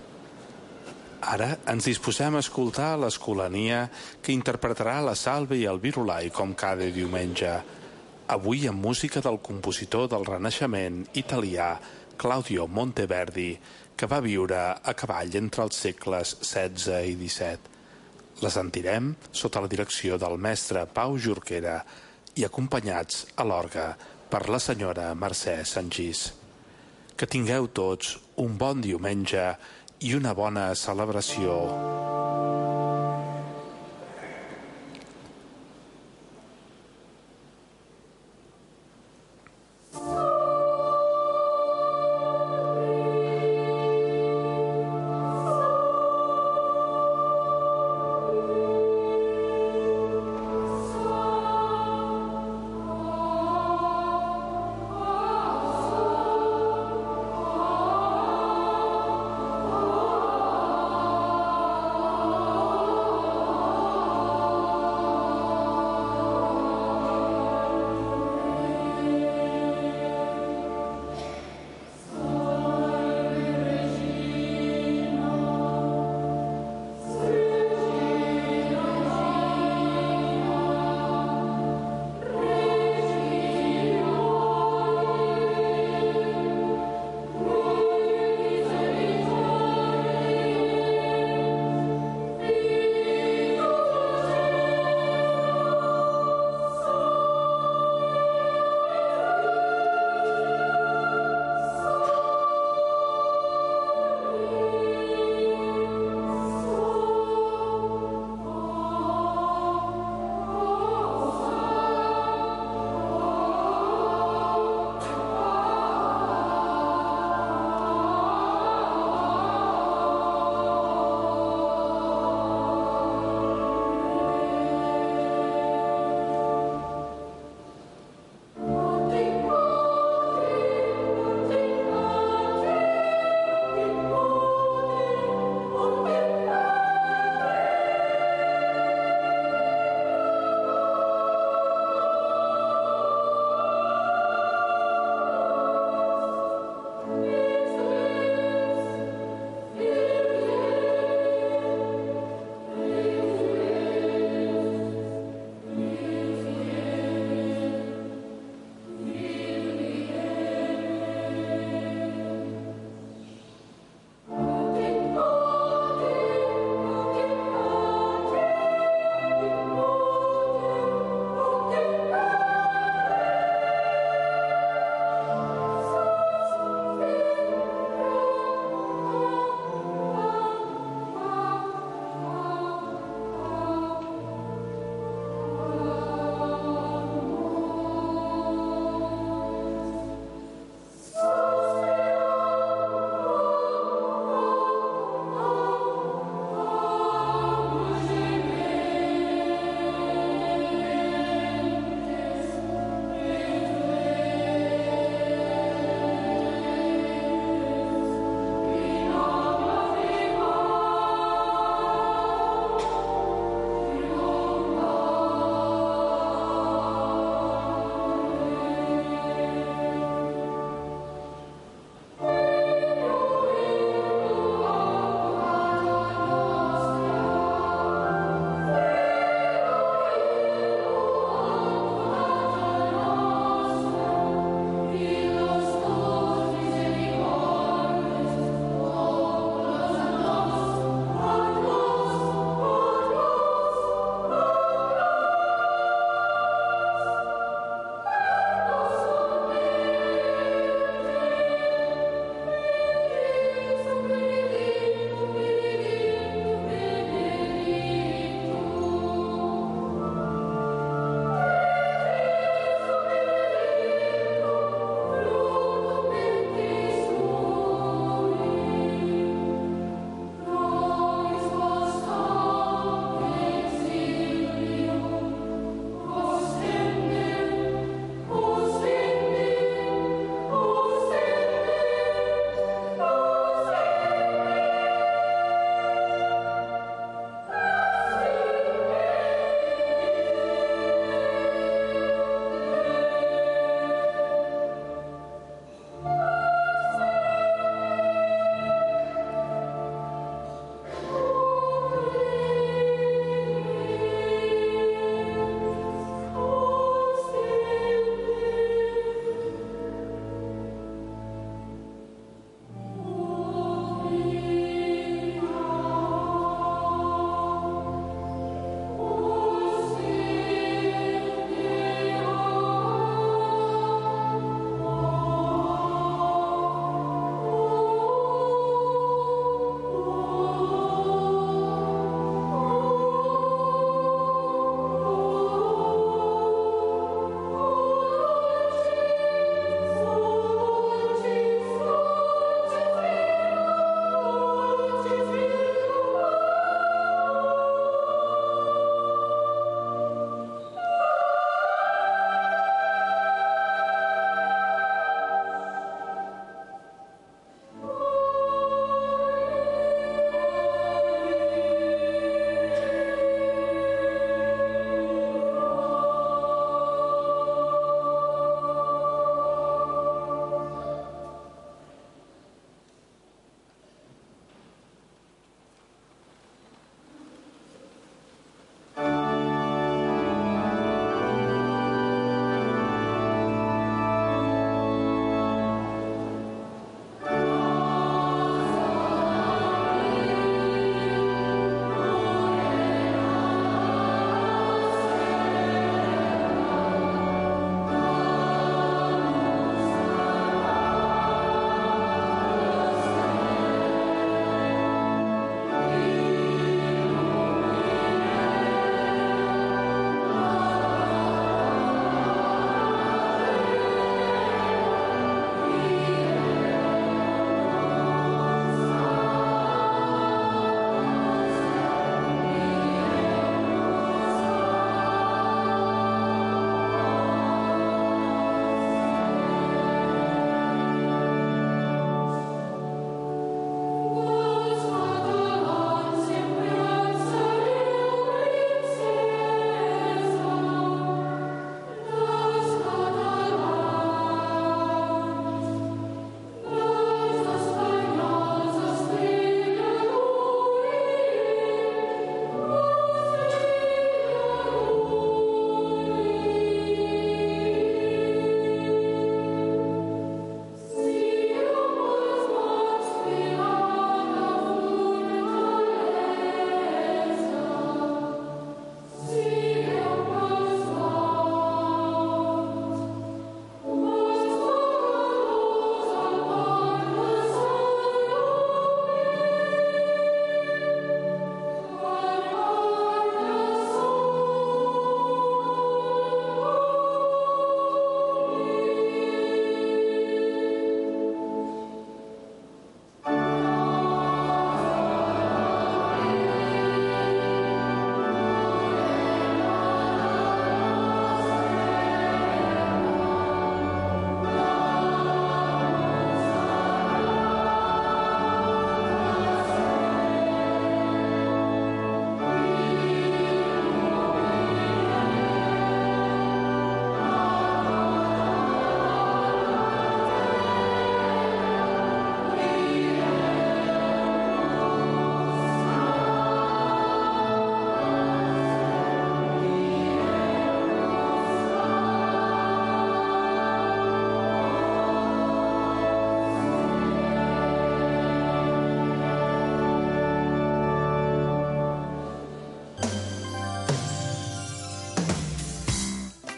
B: Ara ens disposem a escoltar l'Escolania que interpretarà la Salve i el Virulai com cada diumenge. Avui amb música del compositor del Renaixement italià Claudio Monteverdi, que va viure a cavall entre els segles setze i disset. La sentirem sota la direcció del mestre Pau Jorquera i acompanyats a l'orgue per la senyora Mercè Sangís. Que tingueu tots un bon diumenge i una bona celebració.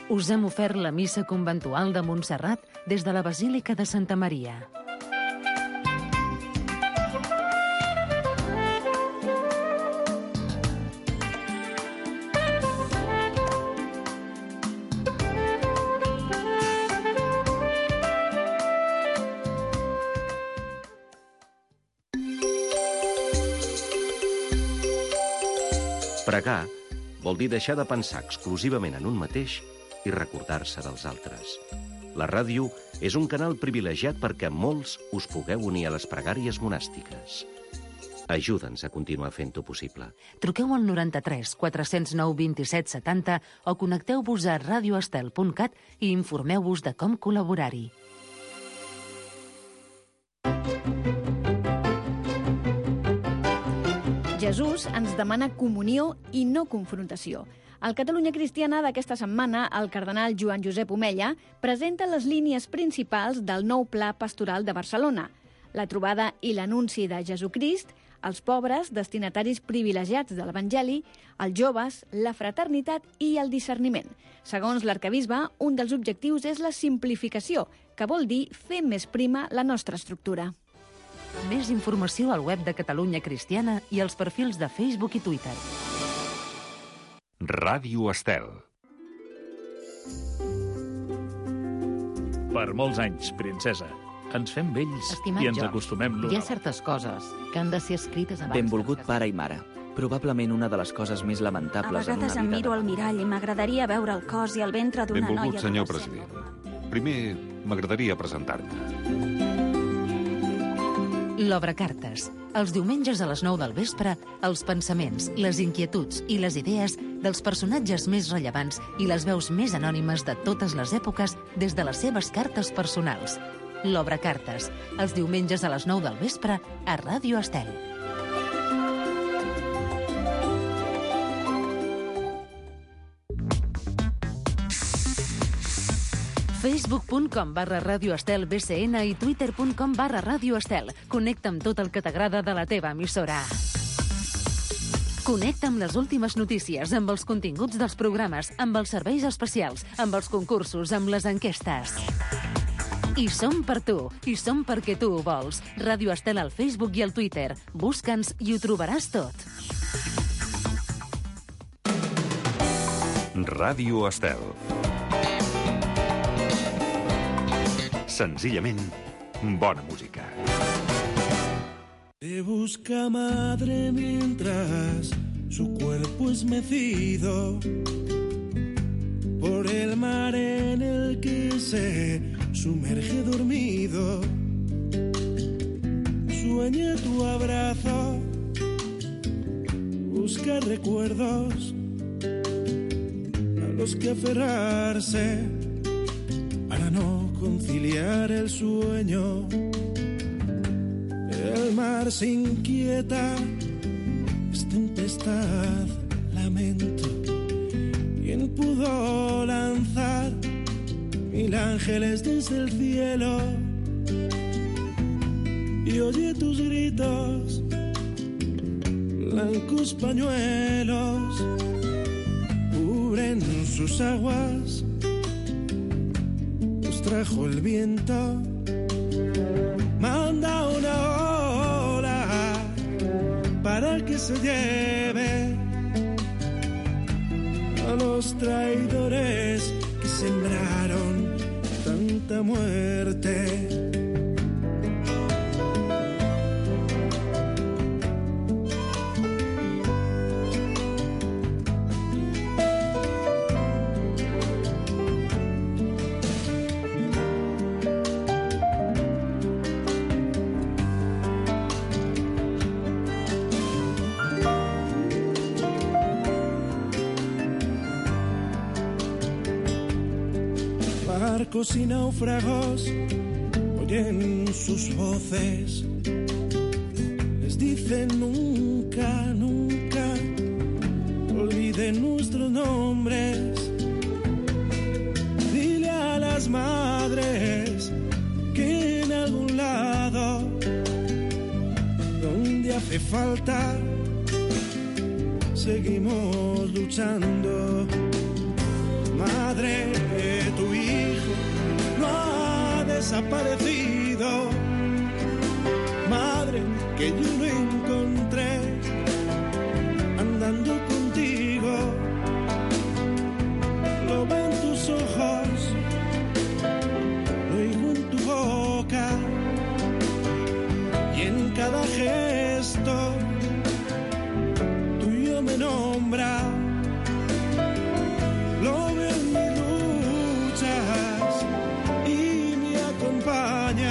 N: us hem ofert la missa conventual de Montserrat des de la Basílica de Santa Maria.
O: Pregar vol dir deixar de pensar exclusivament en un mateix i recordar-se dels altres. La ràdio és un canal privilegiat perquè molts us pugueu unir a les pregàries monàstiques. Ajuda'ns a continuar fent-ho possible.
N: Truqueu al noranta-tres quatre cents nou vint-i-set setanta o connecteu-vos a radioestel punt cat i informeu-vos de com col·laborar-hi.
P: Jesús ens demana comunió i no confrontació. Al Catalunya Cristiana d'aquesta setmana, el cardenal Joan Josep Omella presenta les línies principals del nou Pla Pastoral de Barcelona. La trobada i l'anunci de Jesucrist, els pobres, destinataris privilegiats de l'Evangeli, els joves, la fraternitat i el discerniment. Segons l'arcabisbe, un dels objectius és la simplificació, que vol dir fer més prima la nostra estructura.
N: Més informació al web de Catalunya Cristiana i als perfils de Facebook i Twitter.
Q: Ràdio Estel. Per molts anys, princesa. Ens fem vells
R: Estimat
Q: i ens
R: George,
Q: acostumem l'un
R: hi ha
Q: al
R: certes coses que han de ser escrites abans.
S: Benvolgut pare i mare. Probablement una de les coses més
T: A
S: lamentables en una
T: vegades
S: vida...
T: em miro al mirall i m'agradaria veure el cos i el ventre d'una noia...
Q: Benvolgut, senyor president. Primer, m'agradaria presentar-me.
N: L'Obre Cartes. Els diumenges a les nou del vespre, els pensaments, les inquietuds i les idees dels personatges més rellevants i les veus més anònimes de totes les èpoques des de les seves cartes personals. L'Obre Cartes. Els diumenges a les nou del vespre a Ràdio Estel. facebook punt com barra Ràdio Estel B C N i twitter punt com barra Ràdio Estel. Connecta amb tot el que t'agrada de la teva emissora. Connecta amb les últimes notícies, amb els continguts dels programes, amb els serveis especials, amb els concursos, amb les enquestes. I som per tu, i som perquè tu ho vols. Ràdio Estel al Facebook i al Twitter. Busca'ns i ho trobaràs tot.
Q: Ràdio Estel. Senzillament, bona música.
U: Te busca madre mientras su cuerpo es mecido por el mar en el que se sumerge dormido. Sueña tu abrazo, busca recuerdos a los que aferrarse para no conciliar el sueño. El mar se inquieta, es tempestad, lamento. ¿Quién pudo lanzar mil ángeles desde el cielo? Y oye tus gritos, blancos pañuelos cubren sus aguas. Trajo el viento, manda una ola para que se lleve a los traidores que sembraron tanta muerte. Barcos y náufragos oyen sus voces, les dicen nunca, nunca olviden nuestros nombres. Dile a las madres que en algún lado donde hace falta seguimos luchando. Madre, desaparecido. Madre, que yo lo encontré andando contigo. Lo veo en tus ojos, lo oigo en tu boca y en cada gesto tuyo me nombra. Lo veo en mis luchas y me acompaña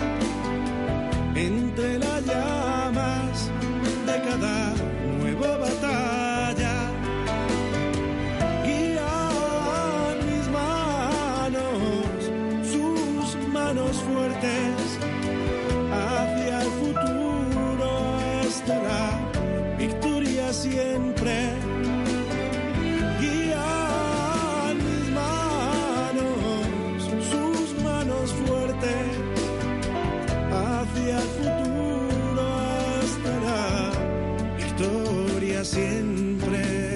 U: entre las llamas de cada nueva batalla. Guía mis manos, sus manos fuertes, hacia el futuro hasta la victoria siempre. Guía mis manos, sus manos fuertes, hacia el futuro hasta la victoria siempre.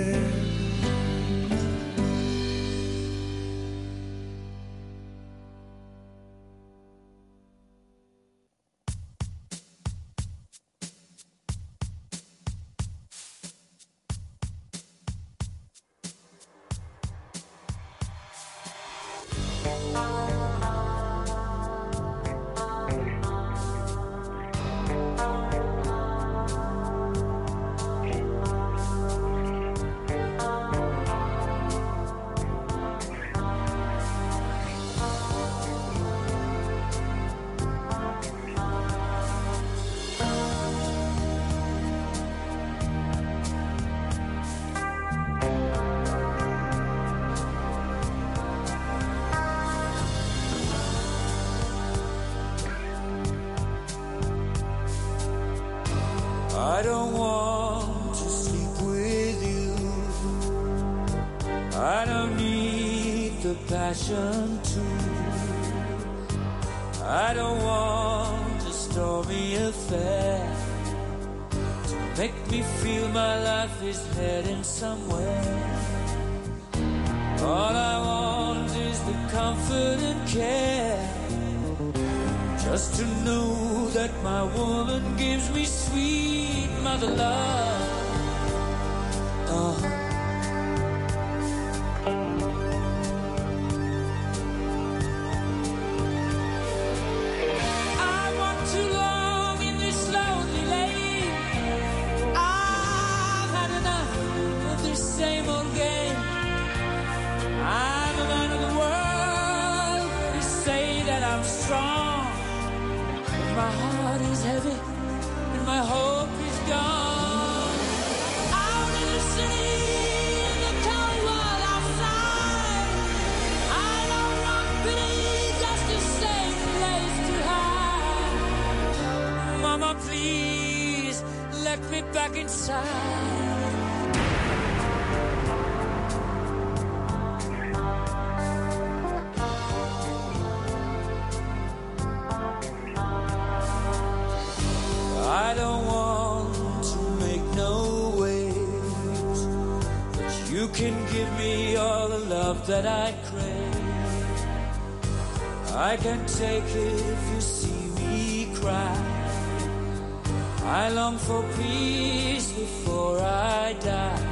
D: I don't want to sleep with you. I don't need the passion to. I don't want a stormy affair to make me feel my life is heading somewhere. All I want is the comfort and care, just to know that my woman gives me sweet mother love. Oh. I want too long in this lonely lane. I've had enough of this same old game. I'm a man of the world. They say that I'm strong. My heart is heavy and my hope is gone. Out in the city, in the cold world outside, I don't want pity, just a safe place to hide. Mama, please, let me back inside. I don't want to make no waves, but you can give me all the love that I crave. I can take it if you see me cry. I long for peace before I die.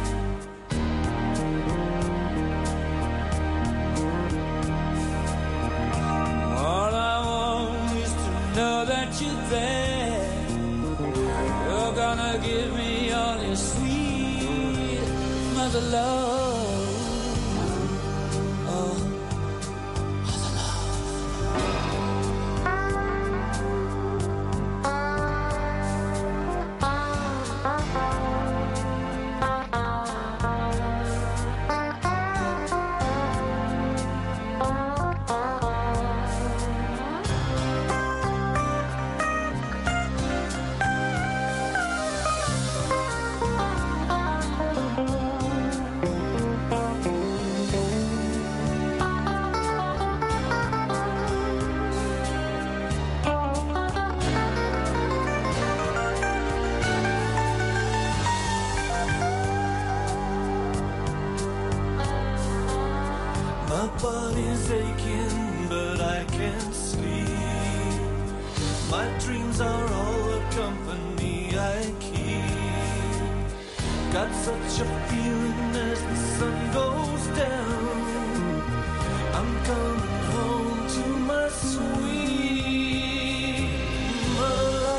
D: All I want is to know that you're there. You're gonna give me all your sweet mother love. Oh, mother
U: My body's aching,
E: but I can't sleep. My dreams are all the company I keep. Got such a feeling as the sun goes down, I'm coming home to my sweet mother.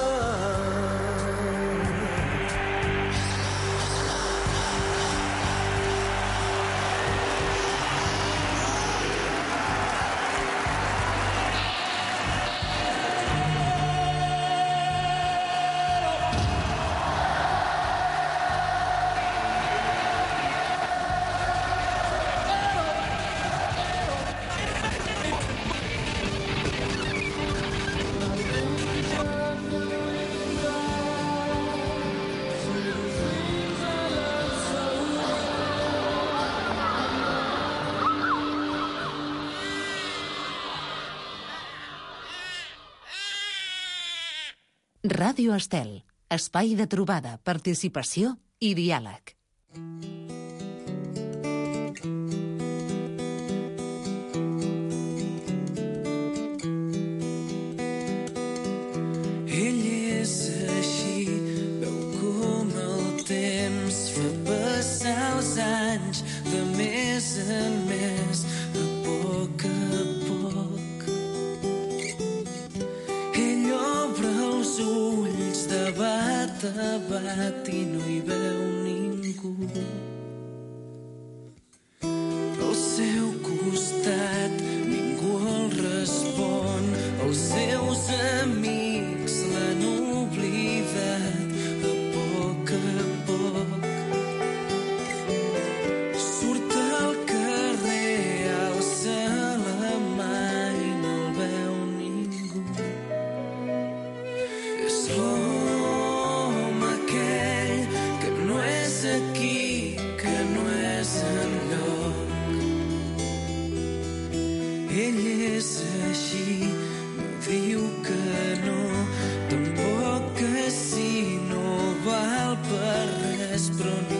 N: Ràdio Estel, espai de trobada, participació i diàleg.
E: Ell és així, veu com el temps fa passar els anys de més en més, a poc a poc. Ell obre els ulls de bat a bat i no hi veu ningú. Al seu costat ningú el respon, els seus amics l'han oblidat a poc a poc. Surt al carrer, alça la mà i no el veu ningú. És l'home aquell que no és aquí, que no és enlloc. Ell és així, no diu que no, tampoc que sí, no val per res, però no